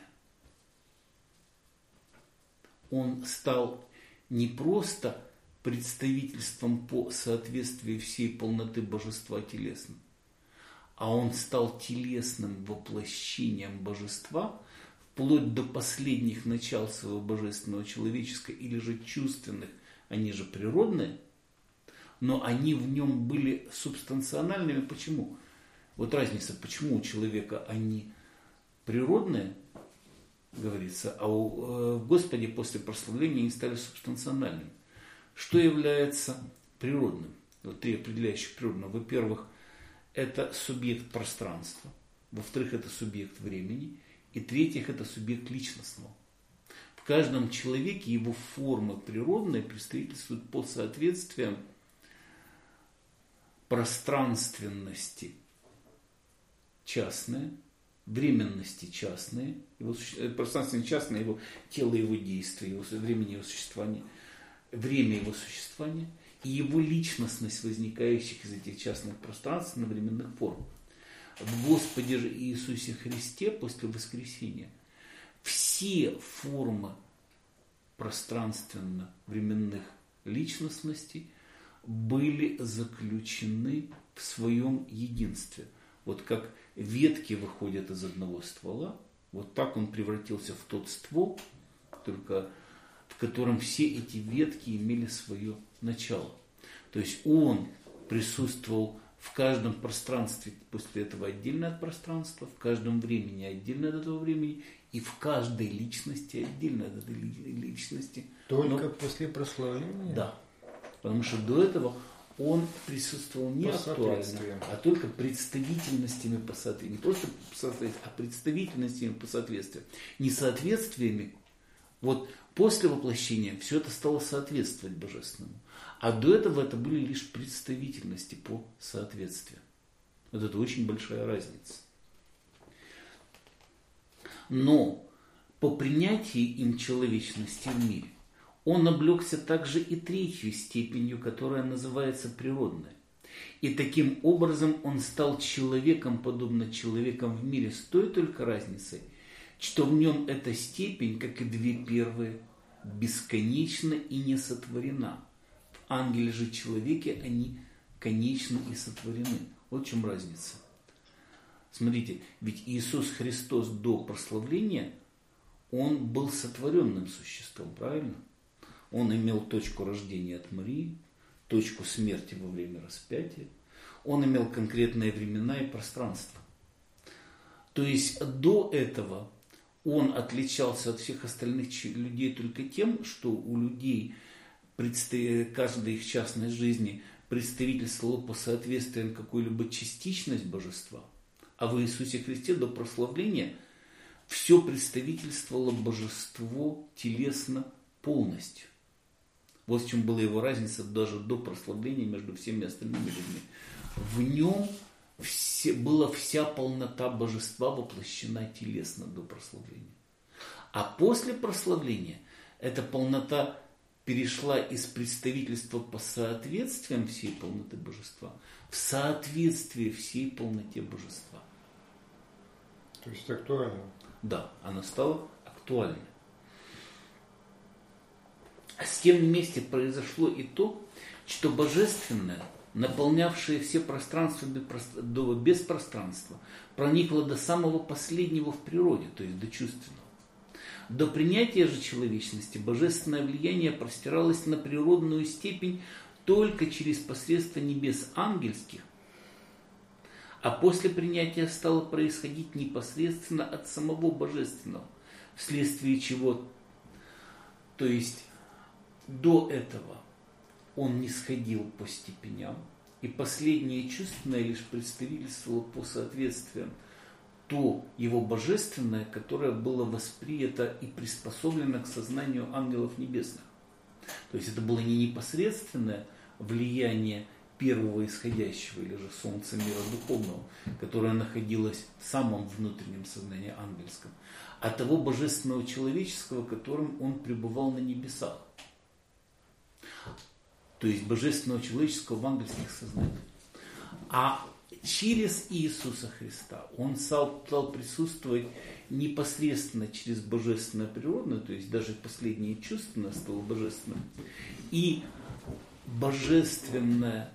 Он стал не просто представительством по соответствию всей полноты божества телесным, а он стал телесным воплощением божества вплоть до последних начал своего божественного человеческого или же чувственных, они же природные, но они в нем были субстанциональными. Почему? Вот разница, почему у человека они природные, говорится, а у в Господе после прославления они стали субстанциональными. Что является природным? Вот три определяющих природного. Во-первых, это субъект пространства. Во-вторых, это субъект времени. И в-третьих, это субъект личностного. В каждом человеке его формы природные представительствуют по соответствиям пространственности частные, временности частные, его, пространственность частное, его тело, его действия, его времени его существования, время его существования и его личностность, возникающих из этих частных пространственно-временных форм. В Господе же Иисусе Христе после воскресения все формы пространственно-временных личностностей были заключены в своем единстве. Вот как ветки выходят из одного ствола, вот так он превратился в тот ствол, только в котором все эти ветки имели свое начало. То есть он присутствовал в каждом пространстве после этого отдельно от пространства, в каждом времени отдельно от этого времени и в каждой личности отдельно от этой личности. Только Но, после прославления? Да. Потому что до этого он присутствовал не актуально, а только представительностями по соответствию. Не просто по соответствию, а представительностями по соответствию. Несоответствиями. Вот после воплощения все это стало соответствовать божественному. А до этого это были лишь представительности по соответствию. Вот это очень большая разница. Но по принятии им человечности в мире он облегся также и третью степенью, которая называется природной. И таким образом он стал человеком, подобно человекам в мире, с той только разницей, что в нем эта степень, как и две первые, бесконечна и не сотворена. В ангеле же человеке они конечны и сотворены. Вот в чем разница. Смотрите, ведь Иисус Христос до прославления, он был сотворенным существом, правильно? Он имел точку рождения от Марии, точку смерти во время распятия. Он имел конкретные времена и пространство. То есть до этого он отличался от всех остальных людей только тем, что у людей каждая их частной жизни представительствовала по соответствиям какой-либо частичность божества. А в Иисусе Христе до прославления все представительствовало божество телесно полностью. Вот в чем была его разница даже до прославления между всеми остальными людьми. В нем все, была вся полнота божества воплощена телесно до прославления. А после прославления эта полнота перешла из представительства по соответствиям всей полноты божества в соответствие всей полноте божества. То есть актуально? Да, она стала актуальной. А с тем вместе произошло и то, что божественное, наполнявшее все пространства без пространства, проникло до самого последнего в природе, то есть до чувственного. До принятия же человечности божественное влияние простиралось на природную степень только через посредство небес ангельских, а после принятия стало происходить непосредственно от самого божественного, вследствие чего, то есть до этого он не сходил по степеням, и последнее чувственное лишь представительствовало по соответствиям то его божественное, которое было воспринято и приспособлено к сознанию ангелов небесных. То есть это было не непосредственное влияние первого исходящего, или же солнца мира духовного, которое находилось в самом внутреннем сознании ангельском, а того божественного человеческого, которым он пребывал на небесах. То есть божественного человеческого в ангельских сознаниях. А через Иисуса Христа он стал, стал присутствовать непосредственно через божественное природное, то есть даже последнее чувственное стало божественным, и божественное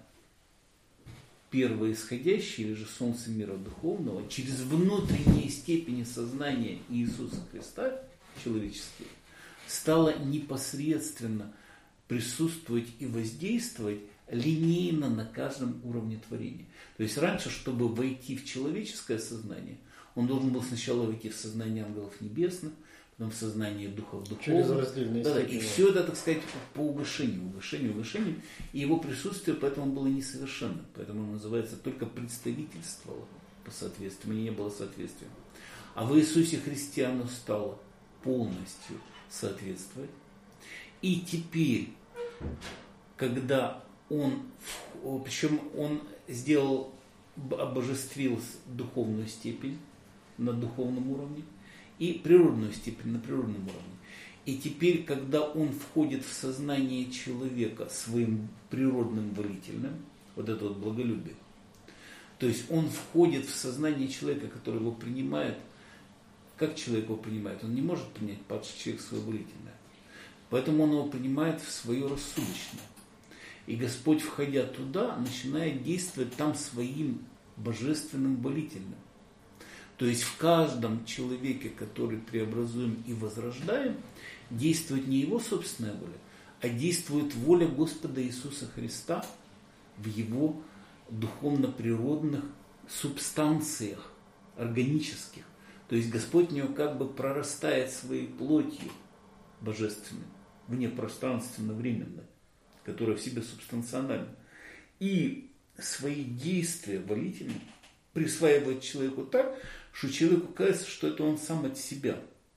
первоисходящее, или же солнце мира духовного, через внутренние степени сознания Иисуса Христа человеческие, стало непосредственно присутствовать и воздействовать линейно на каждом уровне творения. То есть раньше, чтобы войти в человеческое сознание, он должен был сначала войти в сознание ангелов небесных, потом в сознание духов духовных. Через раздельные да, степени. И все это, так сказать, по угошению, угошению, угошению. И его присутствие поэтому было несовершенным. Поэтому оно называется только представительствовало по соответствию. Не было соответствия. А в Иисусе Христе оно стало полностью соответствовать. И теперь, когда он, причем он сделал, обожествил духовную степень на духовном уровне и природную степень на природном уровне. И теперь, когда он входит в сознание человека своим природным волительным, вот это вот благолюбие, то есть он входит в сознание человека, который его принимает. Как человек его принимает? Он не может принять падший человек свое волительное. Поэтому он его принимает в свое рассудочное. И Господь, входя туда, начинает действовать там своим божественным волительным. То есть в каждом человеке, который преобразуем и возрождаем, действует не его собственная воля, а действует воля Господа Иисуса Христа в его духовно-природных субстанциях органических. То есть Господь в него как бы прорастает своей плотью божественной, вне пространственно-временной, которая в себе субстанциональна. И свои действия волительные присваивает человеку так, что человеку кажется, что это он сам от себя.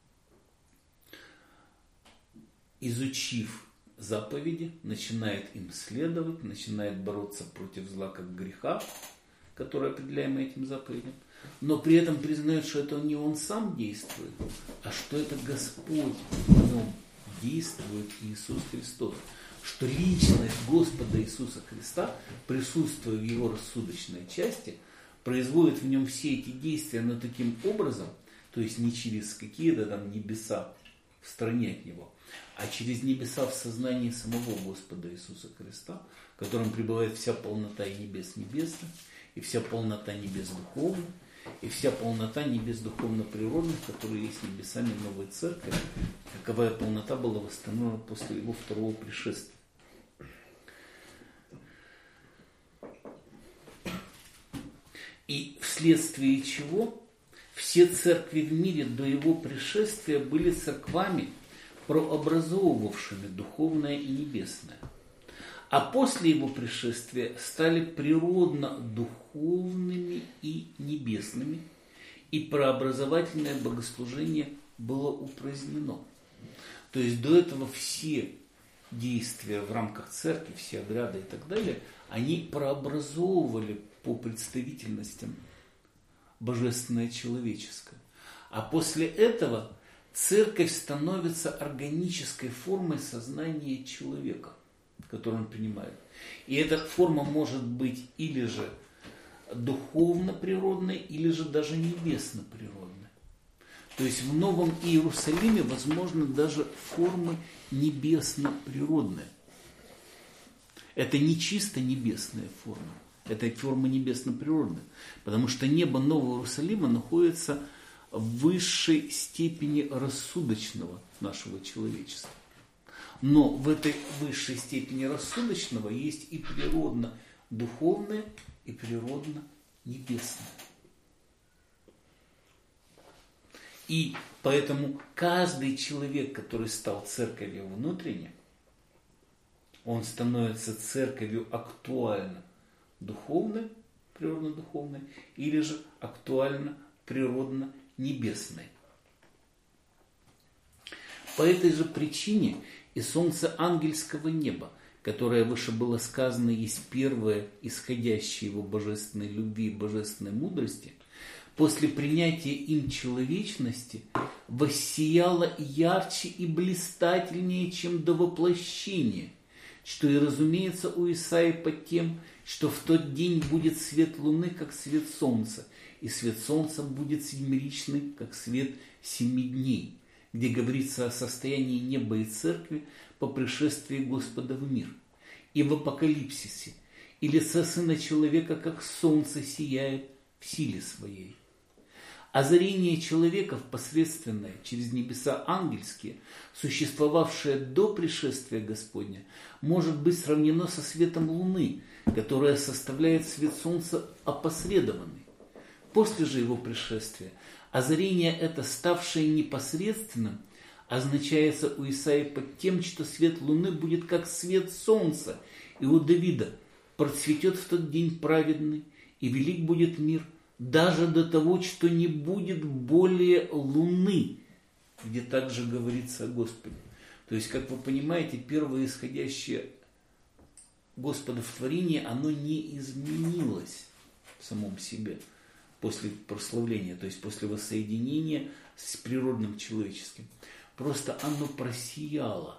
Изучив заповеди, начинает им следовать, начинает бороться против зла как греха, который определяем этим заповедям, но при этом признает, что это не он сам действует, а что это Господь в нем действует Иисус Христос. Что личность Господа Иисуса Христа, присутствуя в его рассудочной части, производит в нем все эти действия, но таким образом, то есть не через какие-то там небеса в стороне от него, а через небеса в сознании самого Господа Иисуса Христа, в котором пребывает вся полнота и небес небесных, и вся полнота небес духовных, и вся полнота небес духовно-природных, которые есть небесами новой церкви, каковая полнота была восстановлена после его второго пришествия. И вследствие чего все церкви в мире до его пришествия были церквами, прообразовывавшими духовное и небесное. А после его пришествия стали природно-духовными и небесными, и преобразовательное богослужение было упразднено. То есть до этого все действия в рамках церкви, все обряды и так далее, они прообразовывали по представительностям божественное человеческое. А после этого церковь становится органической формой сознания человека, который он принимает. И эта форма может быть или же духовно-природной, или же даже небесно-природной. То есть в Новом Иерусалиме возможны даже формы небесно-природные. Это не чисто небесная форма, это форма небесно-природная. Потому что небо Нового Иерусалима находится в высшей степени рассудочного нашего человечества. Но в этой высшей степени рассудочного есть и природно-духовное, и природно-небесное. И поэтому каждый человек, который стал церковью внутренне, он становится церковью актуально духовной, природно-духовной, или же актуально природно-небесной. По этой же причине и солнце ангельского неба, которое выше было сказано, есть первое, исходящее его божественной любви и божественной мудрости, после принятия им человечности воссияло ярче и блистательнее, чем до воплощения, что и разумеется у Исаии под тем, что в тот день будет свет луны, как свет солнца, и свет солнца будет седмеричный, как свет семи дней, где говорится о состоянии неба и церкви по пришествии Господа в мир. И в Апокалипсисе и лицо Сына Человека, как солнце, сияет в силе своей. Озарение человека посредственное через небеса ангельские, существовавшее до пришествия Господня, может быть сравнено со светом луны, которая составляет свет солнца опосредованный. После же его пришествия озарение это, ставшее непосредственным, означается у Исаии под тем, что свет луны будет как свет солнца, и у Давида процветет в тот день праведный, и велик будет мир, даже до того, что не будет более луны, где также говорится о Господе. То есть, как вы понимаете, первое исходящее Господа в творении, оно не изменилось в самом себе после прославления, то есть после воссоединения с природным человеческим. Просто оно просияло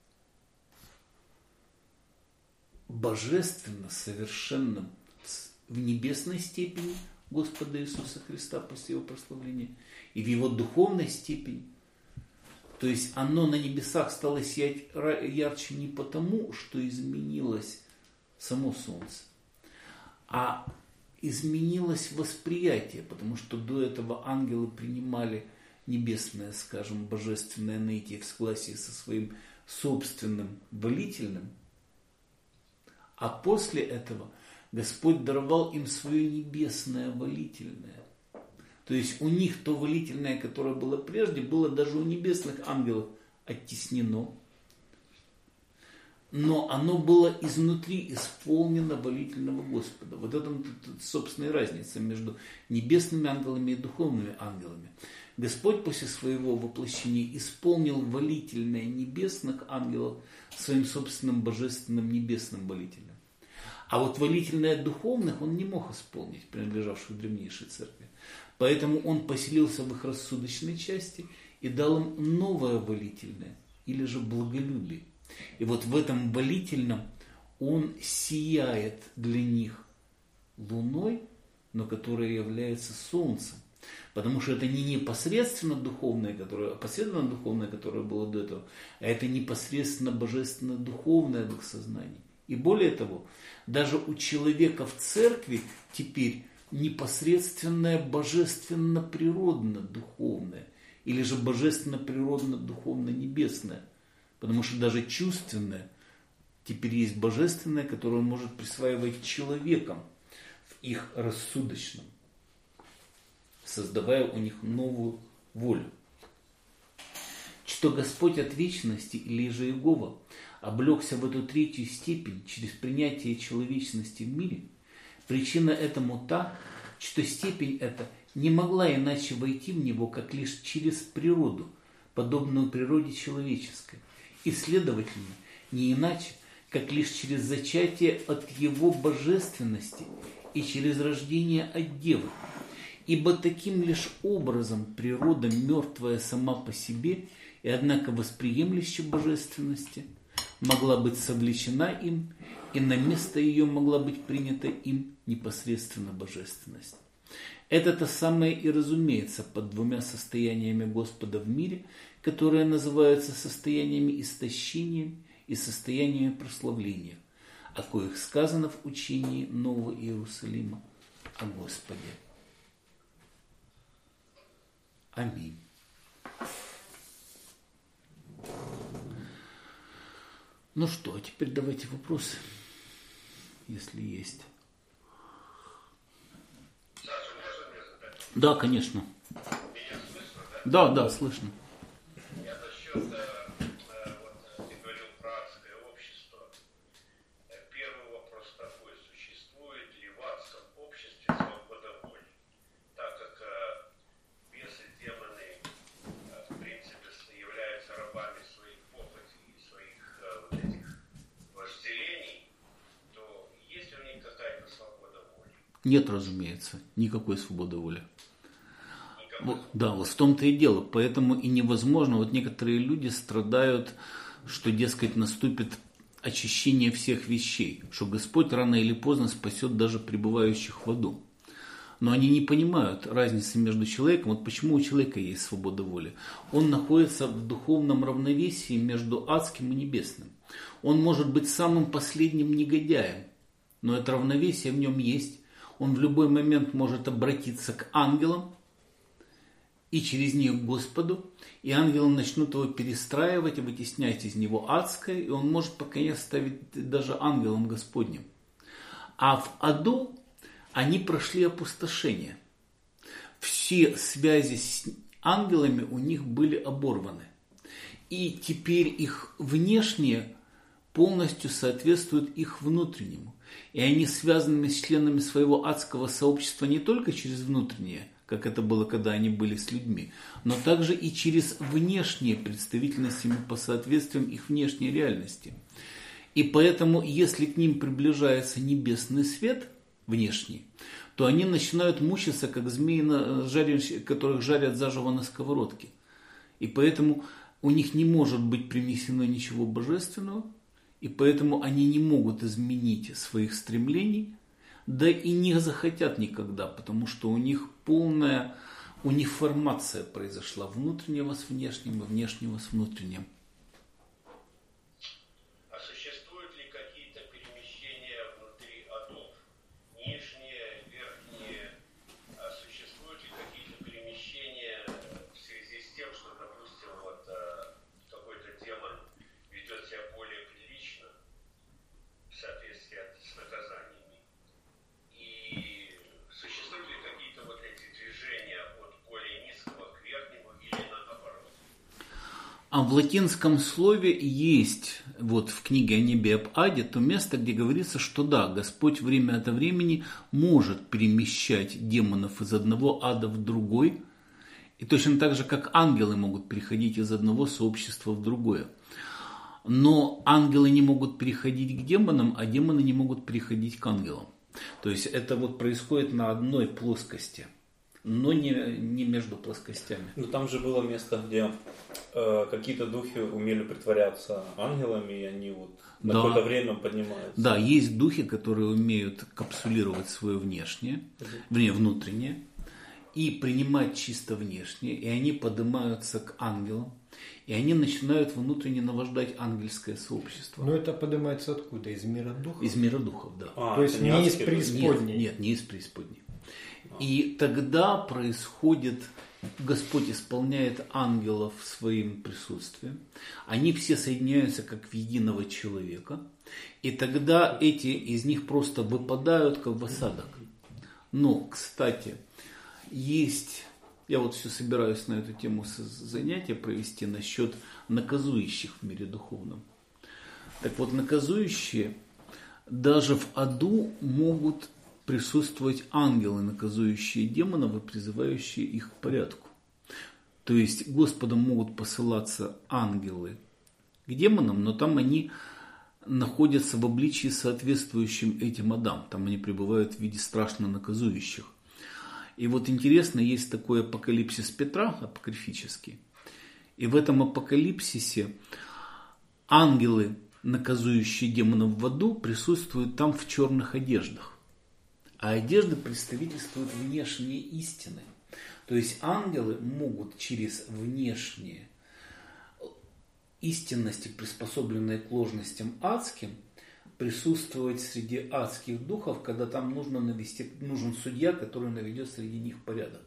божественно, совершенным в небесной степени Господа Иисуса Христа после его прославления и в его духовной степени. То есть оно на небесах стало сиять ярче не потому, что изменилось само солнце, а изменилось восприятие, потому что до этого ангелы принимали небесное, скажем, божественное наитие в согласии со своим собственным волительным, а после этого Господь даровал им свое небесное волительное. То есть у них то волительное, которое было прежде, было даже у небесных ангелов оттеснено. Но оно было изнутри исполнено волительного Господа. Вот это, собственно, и разница между небесными ангелами и духовными ангелами. Господь после своего воплощения исполнил волительное небесных ангелов своим собственным божественным небесным волительным. А вот волительное духовных он не мог исполнить, принадлежавших древнейшей церкви. Поэтому он поселился в их рассудочной части и дал им новое волительное, или же благолюбие. И вот в этом волительном он сияет для них луной, но которая является солнцем. Потому что это не непосредственно духовное, которое, а посредственно духовное, которое было до этого, а это непосредственно божественно духовное духосознание. И более того, даже у человека в церкви теперь непосредственное божественно-природно-духовное, или же божественно-природно-духовно-небесное. Потому что даже чувственное теперь есть божественное, которое он может присваивать человекам в их рассудочном, создавая у них новую волю. Что Господь от вечности или же Иегова облегся в эту третью степень через принятие человечности в мире, причина этому та, что степень эта не могла иначе войти в него, как лишь через природу, подобную природе человеческой, и, следовательно, не иначе, как лишь через зачатие от его божественности и через рождение от девы. Ибо таким лишь образом природа, мертвая сама по себе и однако восприемлющая божественности, могла быть совлечена им, и на место ее могла быть принята им непосредственно божественность. Это-то самое и разумеется под двумя состояниями Господа в мире, которые называются состояниями истощения и состояниями прославления, о коих сказано в учении Нового Иерусалима о Господе. Аминь. Ну что, а теперь давайте вопросы, если есть. Да, конечно. Меня слышно, да? Да, да, слышно. Я насчет, э, вот ты говорил про адское общество. Первый вопрос такой: существует ли в адском обществе свобода воли? Так как э, Нет, разумеется, никакой свободы воли. Вот, да, вот в том-то и дело. Поэтому и невозможно. Вот некоторые люди страдают, что, дескать, наступит очищение всех вещей, что Господь рано или поздно спасет даже пребывающих в аду. Но они не понимают разницы между человеком. Вот почему у человека есть свобода воли. Он находится в духовном равновесии между адским и небесным. Он может быть самым последним негодяем, но это равновесие в нем есть. Он в любой момент может обратиться к ангелам и через них к Господу, и ангелы начнут его перестраивать и вытеснять из него адское, и он может пока не ставить даже ангелом Господним. А в аду они прошли опустошение. Все связи с ангелами у них были оборваны. И теперь их внешнее полностью соответствует их внутреннему. И они связаны с членами своего адского сообщества не только через внутреннее, как это было, когда они были с людьми, но также и через внешние представительности по соответствиям их внешней реальности. И поэтому, если к ним приближается небесный свет внешний, то они начинают мучиться, как змеи, которых жарят заживо на сковородке. И поэтому у них не может быть принесено ничего божественного, и поэтому они не могут изменить своих стремлений, да и не захотят никогда, потому что у них полная униформация произошла внутреннего с внешним и внешнего с внутренним. А существуют ли какие-то перемещения внутри адов? Нижние, верхние? А существуют ли какие-то перемещения в связи с тем, что, допустим, вот какой-то демон ведет себя более прилично в соответствии с наказаниями? И существуют ли какие-то вот эти движения от более низкого к верхнему или наоборот? А в латинском слове есть, вот в книге о небе и об аде, то место, где говорится, что да, Господь время от времени может перемещать демонов из одного ада в другой, и точно так же, как ангелы могут переходить из одного сообщества в другое. Но ангелы не могут переходить к демонам, а демоны не могут переходить к ангелам. То есть это вот происходит на одной плоскости, но не, не между плоскостями. Но там же было место, где э, какие-то духи умели притворяться ангелами, и они вот на да. какое-то время поднимаются. Да, есть духи, которые умеют капсулировать свое внешнее, вернее, внутреннее, и принимать чисто внешнее, и они поднимаются к ангелам, и они начинают внутренне наваждать ангельское сообщество. Но это поднимается откуда? Из мира духов? Из мира духов, да. А, то есть не, не из преисподней? Нет, нет, не из преисподней. А. И тогда происходит, Господь исполняет ангелов своим присутствием. Они все соединяются как в единого человека. И тогда эти из них просто выпадают как в осадок. Но, кстати, есть... Я вот все собираюсь на эту тему занятия провести насчет наказующих в мире духовном. Так вот, наказующие даже в аду могут присутствовать ангелы, наказующие демонов и призывающие их к порядку. То есть Господом могут посылаться ангелы к демонам, но там они находятся в обличии, соответствующем этим адам. Там они пребывают в виде страшно наказующих. И вот интересно, есть такой апокалипсис Петра, апокрифический. И в этом апокалипсисе ангелы, наказующие демонов в аду, присутствуют там в черных одеждах. А одежды представительствуют внешние истины. То есть ангелы могут через внешние истинности, приспособленные к ложностям адским, присутствовать среди адских духов, когда там нужно навести, нужен судья, который наведет среди них порядок.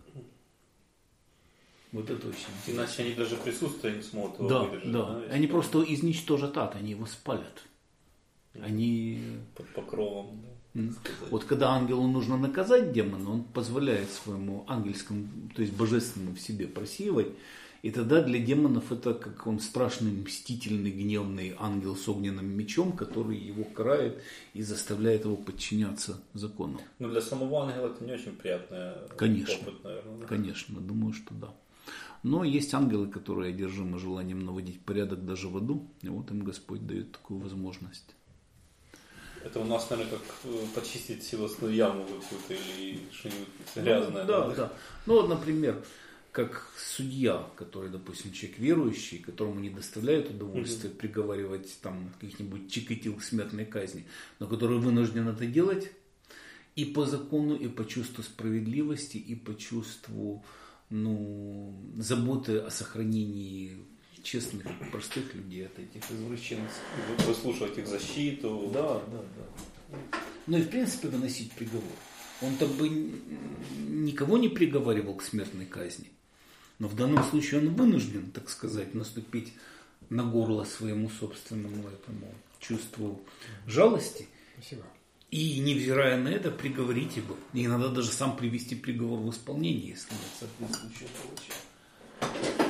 Вот это очень интересно. Иначе они даже присутствие не смогут его да, выдержать. Да, да, они просто изничтожат ад, они его спалят. Они... Под покровом. Да, вот когда ангелу нужно наказать демона, он позволяет своему ангельскому, то есть божественному в себе просеивать. И тогда для демонов это как он страшный, мстительный, гневный ангел с огненным мечом, который его карает и заставляет его подчиняться закону. Но для самого ангела это не очень приятный Конечно, опыт, наверное. Да? Конечно, думаю, что да. Но есть ангелы, которые одержимы желанием наводить порядок даже в аду, и вот им Господь дает такую возможность. Это у нас, наверное, как почистить силосную яму какую-то или что-нибудь грязное. Ну, да, да, да. Ну вот, например, как судья, который, допустим, человек верующий, которому не доставляет удовольствия mm-hmm. приговаривать там каких-нибудь чикатил к смертной казни, но который вынужден это делать и по закону, и по чувству справедливости, и по чувству, ну, заботы о сохранении честных, простых людей от этих извращенцев. Выслушивать их защиту. Да, да, да. Ну и в принципе выносить приговор. Он-то бы никого не приговаривал к смертной казни. Но в данном случае он вынужден, так сказать, наступить на горло своему собственному этому чувству жалости. Спасибо. И, невзирая на это, приговорить его. И иногда даже сам привести приговор в исполнение, если нет соответствующего получения.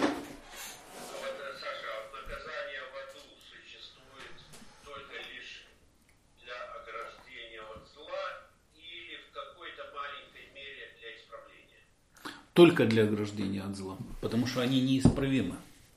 Только для ограждения от зла, потому что они неисправимы.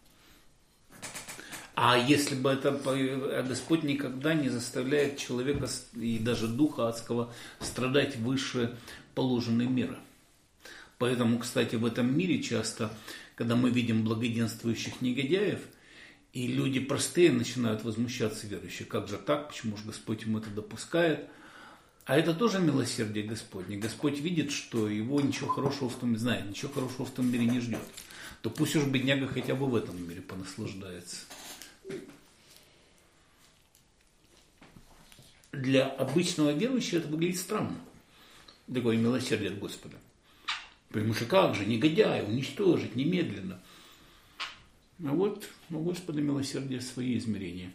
А если бы это Господь никогда не заставляет человека и даже духа адского страдать выше положенной меры. Поэтому, кстати, в этом мире часто, когда мы видим благоденствующих негодяев, и люди простые начинают возмущаться верующие, как же так, почему же Господь ему это допускает? А это тоже милосердие Господне. Господь видит, что его ничего хорошего в том знает, ничего хорошего в том мире не ждет. То пусть уж бедняга хотя бы в этом мире понаслаждается. Для обычного верующего это выглядит странно. Такое милосердие от Господа. Потому что как же, негодяя, уничтожить немедленно. А вот у Господа милосердие свои измерения.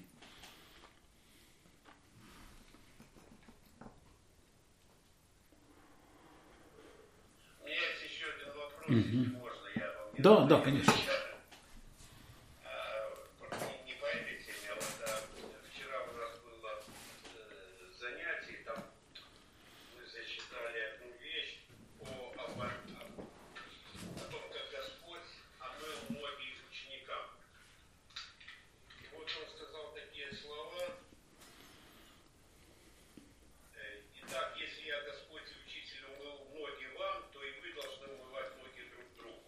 Угу. Можно, я вам не да, да, конечно. Не по этой теме, а вот а, вчера у нас было э, занятие, там мы зачитали одну вещь о, о, о, о том, как Господь омыл ноги ученикам. И вот он сказал такие слова. Итак, если я, Господь и Учитель, умыл ноги вам, то и вы должны умывать ноги друг другу.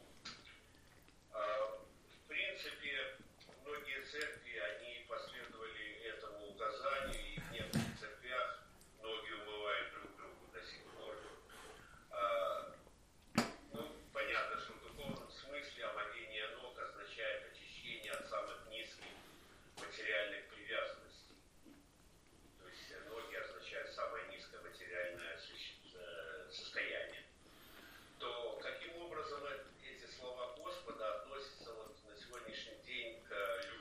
В принципе, многие церкви, они последовали этому указанию, и в некоторых церквях ноги умывают друг другу до сих пор. Ну, понятно, что в духовном смысле омовение ног означает очищение от самых низких материальных привязанностей. То есть ноги означают самое низкое материальное состояние. То каким образом эти слова Господа относятся вот на сегодняшний день к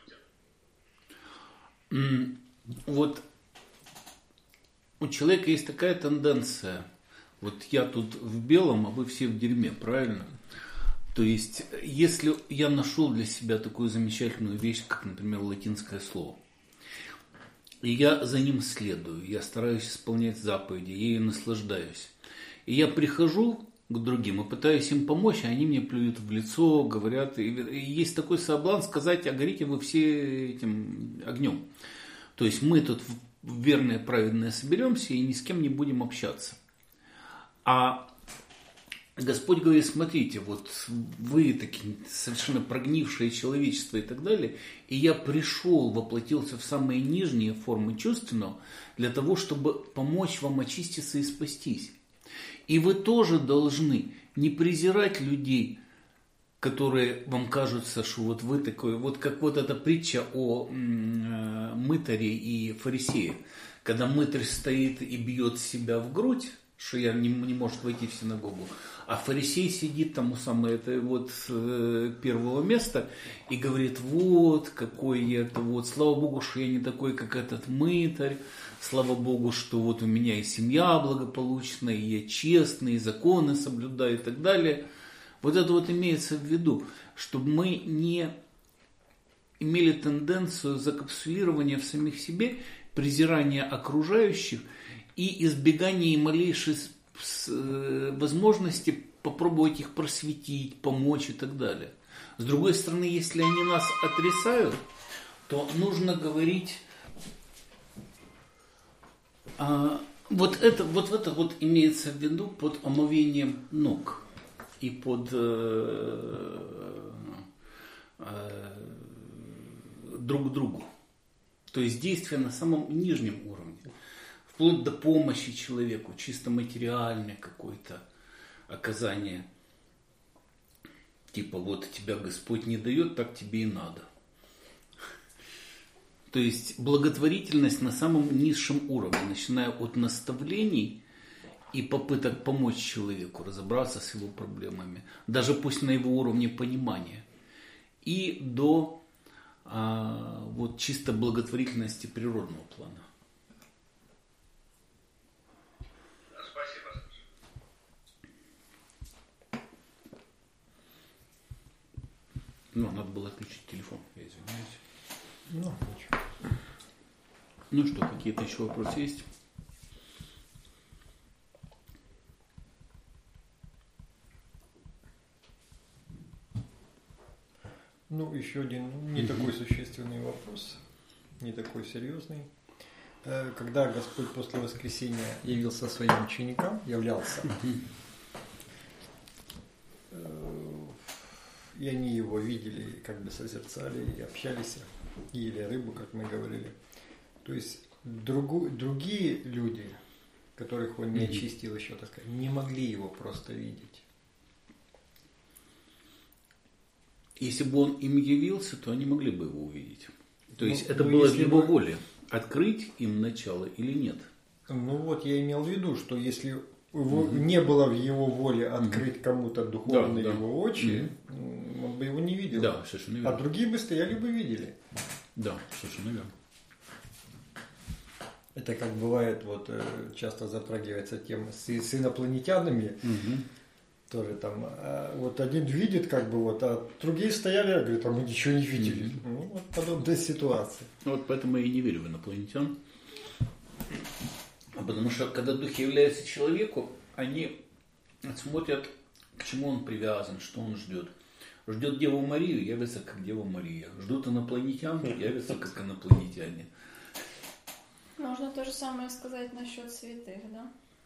людям? Вот у человека есть такая тенденция. Вот я тут в белом, а вы все в дерьме, правильно? То есть, если я нашел для себя такую замечательную вещь, как, например, латинское слово, и я за ним следую, я стараюсь исполнять заповеди, я ею наслаждаюсь, и я прихожу к другим и пытаюсь им помочь, а они мне плюют в лицо, говорят, и есть такой соблазн сказать, а горите вы все этим огнем. То есть мы тут верные, праведные соберемся и ни с кем не будем общаться. А Господь говорит, смотрите, вот вы такие совершенно прогнившее человечество и так далее, и я пришел, воплотился в самые нижние формы чувственного для того, чтобы помочь вам очиститься и спастись. И вы тоже должны не презирать людей, которые вам кажутся, что вот вы такой, вот как вот эта притча о м- мытаре и фарисее, когда мытарь стоит и бьет себя в грудь, что я не, не может войти в синагогу, а фарисей сидит там у самого это вот э, первого места и говорит, вот какой я-то, вот слава Богу, что я не такой, как этот мытарь, слава Богу, что вот у меня и семья благополучная, и я честный, и законы соблюдаю и так далее. Вот это вот имеется в виду, чтобы мы не имели тенденцию закапсулирования в самих себе, презирания окружающих и избегания малейшей возможности попробовать их просветить, помочь и так далее. С другой стороны, если они нас отрицают, то нужно говорить А, вот, это, вот это вот имеется в виду под омовением ног и под э, э, друг другу. То есть действие на самом нижнем уровне. Вплоть до помощи человеку, чисто материальное какое-то оказание. Типа вот тебя Господь не дает, так тебе и надо. То есть благотворительность на самом низшем уровне, начиная от наставлений и попыток помочь человеку разобраться с его проблемами, даже пусть на его уровне понимания, и до а, вот чисто благотворительности природного плана. Спасибо. Ну, надо было отключить телефон, я извиняюсь. Ну, ничего. Ну что, какие-то еще вопросы есть? Ну, еще один не такой существенный вопрос, не такой серьезный. Э, Когда Господь после воскресения явился своим ученикам, являлся, э, и они его видели, как бы созерцали и общались, и ели рыбу, как мы говорили. То есть другу, другие люди, которых он не очистил еще, так сказать, не могли его просто видеть. Если бы он им явился, то они могли бы его увидеть. То есть Ну, это ну, было в если его бы- воле, открыть им начало или нет. Ну вот я имел в виду, что если его- не было в его воле открыть кому-то духовные Да, да. его очи, м, он бы его не видел. Да, совершенно А верно. другие бы стояли бы видели. Да, совершенно верно. Это как бывает, вот э, часто затрагивается тема с, с инопланетянами. Тоже там, а, вот один видит, как бы вот, а другие стояли, говорят, а мы ничего не видели. Ну, вот подобная ситуация. Вот поэтому я и не верю в инопланетян. А потому что когда духи являются человеку, они смотрят, к чему он привязан, что он ждет. Ждет Деву Марию, явится как Дева Мария. Ждут инопланетян, явятся как инопланетяне. Можно то же самое сказать насчет святых, да?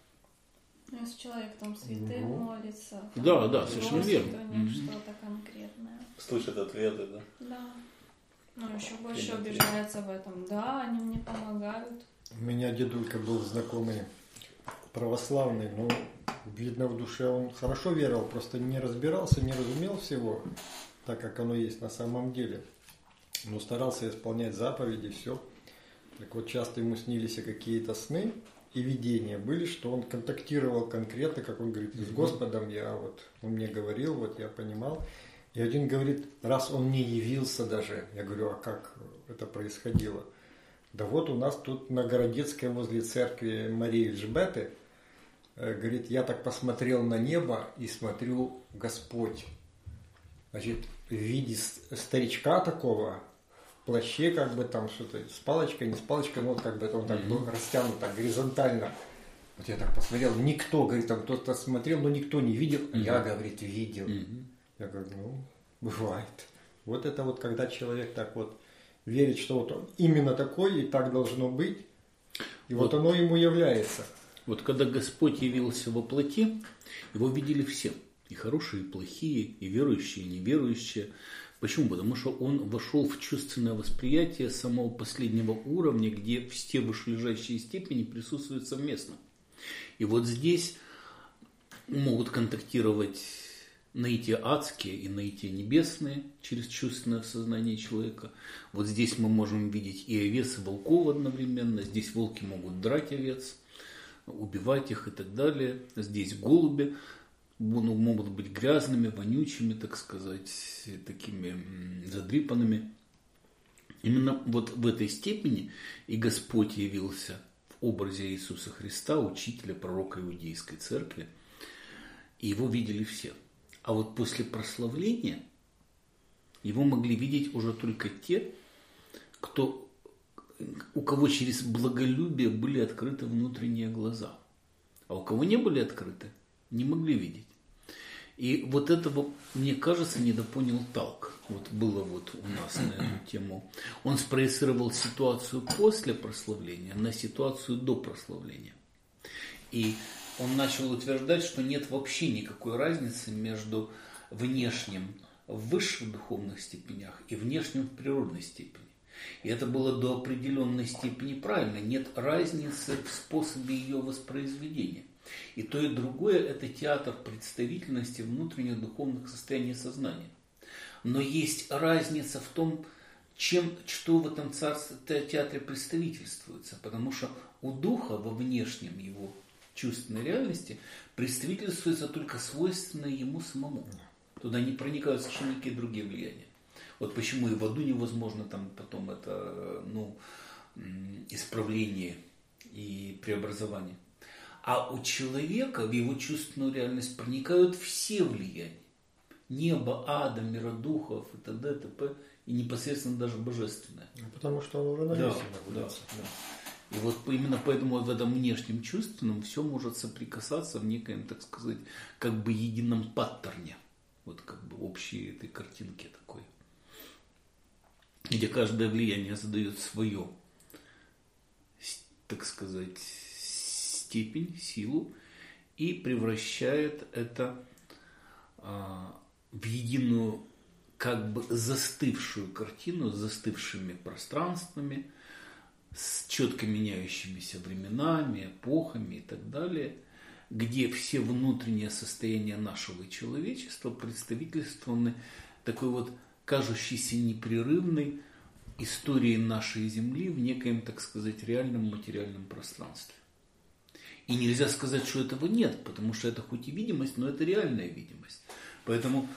Ну, если человек там святым Ну. молится, там, Да, да, совершенно просит верно. у них Мгм. что-то конкретное. Слышит ответы, да? Да. Ну, еще больше Интересно. убеждается в этом. Да, они мне помогают. У меня дедулька был знакомый православный, но видно в душе он хорошо верил, просто не разбирался, не разумел всего, так как оно есть на самом деле. Но старался исполнять заповеди, все. Так вот, часто ему снились какие-то сны и видения были, что он контактировал конкретно, как он говорит, с Господом, я вот, он мне говорил, вот я понимал. И один говорит, раз он не явился даже, я говорю, а как это происходило? Да вот у нас тут на Городецкой возле церкви Марии Эльжбеты, э, говорит, я так посмотрел на небо и смотрю, Господь, значит, в виде с- старичка такого, в плаще как бы там что-то, с палочкой, не с палочкой, но вот как бы это он так был растянут, так горизонтально. Вот я так посмотрел, никто, говорит, там кто-то смотрел, но никто не видел, а я, говорит, видел. Я говорю, ну, бывает. Вот это вот, когда человек так вот верит, что вот он именно такой и так должно быть, и вот, Вот. оно ему является. Вот когда Господь явился во плоти, его видели все. И хорошие, и плохие, и верующие, и неверующие. Почему? Потому что он вошел в чувственное восприятие самого последнего уровня, где все вышележащие степени присутствуют совместно. И вот здесь могут контактировать наития адские и наития небесные через чувственное сознание человека. Вот здесь мы можем видеть и овец, и волков одновременно. Здесь волки могут драть овец, убивать их и так далее. Здесь голуби ну, могут быть грязными, вонючими, так сказать, такими м, задрипанными. Именно вот в этой степени и Господь явился в образе Иисуса Христа, учителя, пророка Иудейской церкви. И его видели все. А вот после прославления его могли видеть уже только те, кто, у кого через благолюбие были открыты внутренние глаза. А у кого не были открыты, не могли видеть. И вот этого, мне кажется, недопонял Талк. Вот было вот у нас на эту тему. Он спроецировал ситуацию после прославления на ситуацию до прославления. И он начал утверждать, что нет вообще никакой разницы между внешним в высших духовных степенях и внешним в природной степени. И это было до определенной степени правильно. Нет разницы в способе ее воспроизведения. И то, и другое – это театр представительности внутренних духовных состояний сознания. Но есть разница в том, чем, что в этом царстве, театре представительствуется. Потому что у духа во внешнем его чувственной реальности представительствуется только свойственное ему самому. Туда не проникают совершенно никакие другие влияния. Вот почему и в аду невозможно там потом это, ну, исправление и преобразование. А у человека в его чувственную реальность проникают все влияния. Небо, ада, мира духов и т.д. т.п. И непосредственно даже божественное. Потому что он в равновесии да, находится. Да, да. И вот именно поэтому в этом внешнем чувственном все может соприкасаться в некоем, так сказать, как бы едином паттерне. Вот как бы общей этой картинке такой. Где каждое влияние задает свое, так сказать, степень, силу и превращает это а, в единую, как бы застывшую картину с застывшими пространствами, с четко меняющимися временами, эпохами и так далее, где все внутренние состояния нашего человечества представительствованы такой вот кажущейся непрерывной историей нашей Земли в некоем, так сказать, реальном материальном пространстве. И нельзя сказать, что этого нет, потому что это хоть и видимость, но это реальная видимость. Поэтому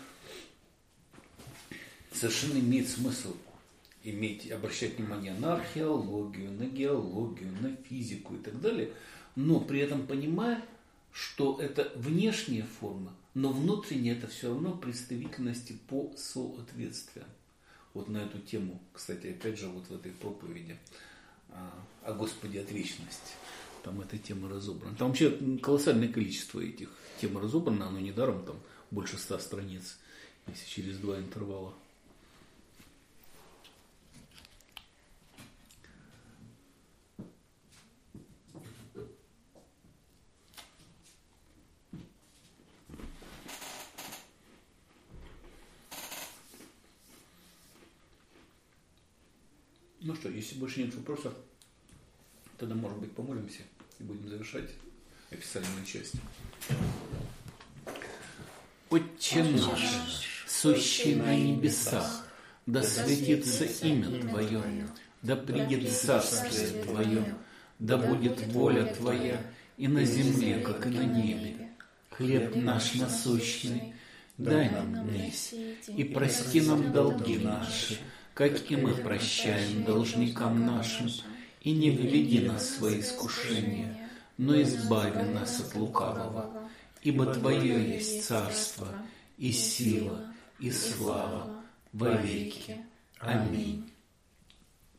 совершенно имеет смысл иметь, обращать внимание на археологию, на геологию, на физику и так далее, но при этом понимая, что это внешняя форма, но внутренне это все равно представительности по соответствию. Вот на эту тему, кстати, опять же, вот в этой проповеди о Господе от вечности. Там эта тема разобрана. Там вообще колоссальное количество этих тем разобрано, оно недаром там больше ста страниц, если через два интервала. Ну что, если больше нет вопросов, тогда, может быть, помолимся и будем завершать описательную часть. Отче наш, сущий на небесах, да светится имя Твое, да придет царствие Твое, да будет воля Твоя и на земле, как и на небе. Хлеб наш насущный дай нам днесь, и прости нам долги наши, как и мы прощаем должникам нашим, и не введи нас в свои искушения, но избави нас от лукавого. Ибо Твое есть царство, и сила, и слава во веки. Аминь.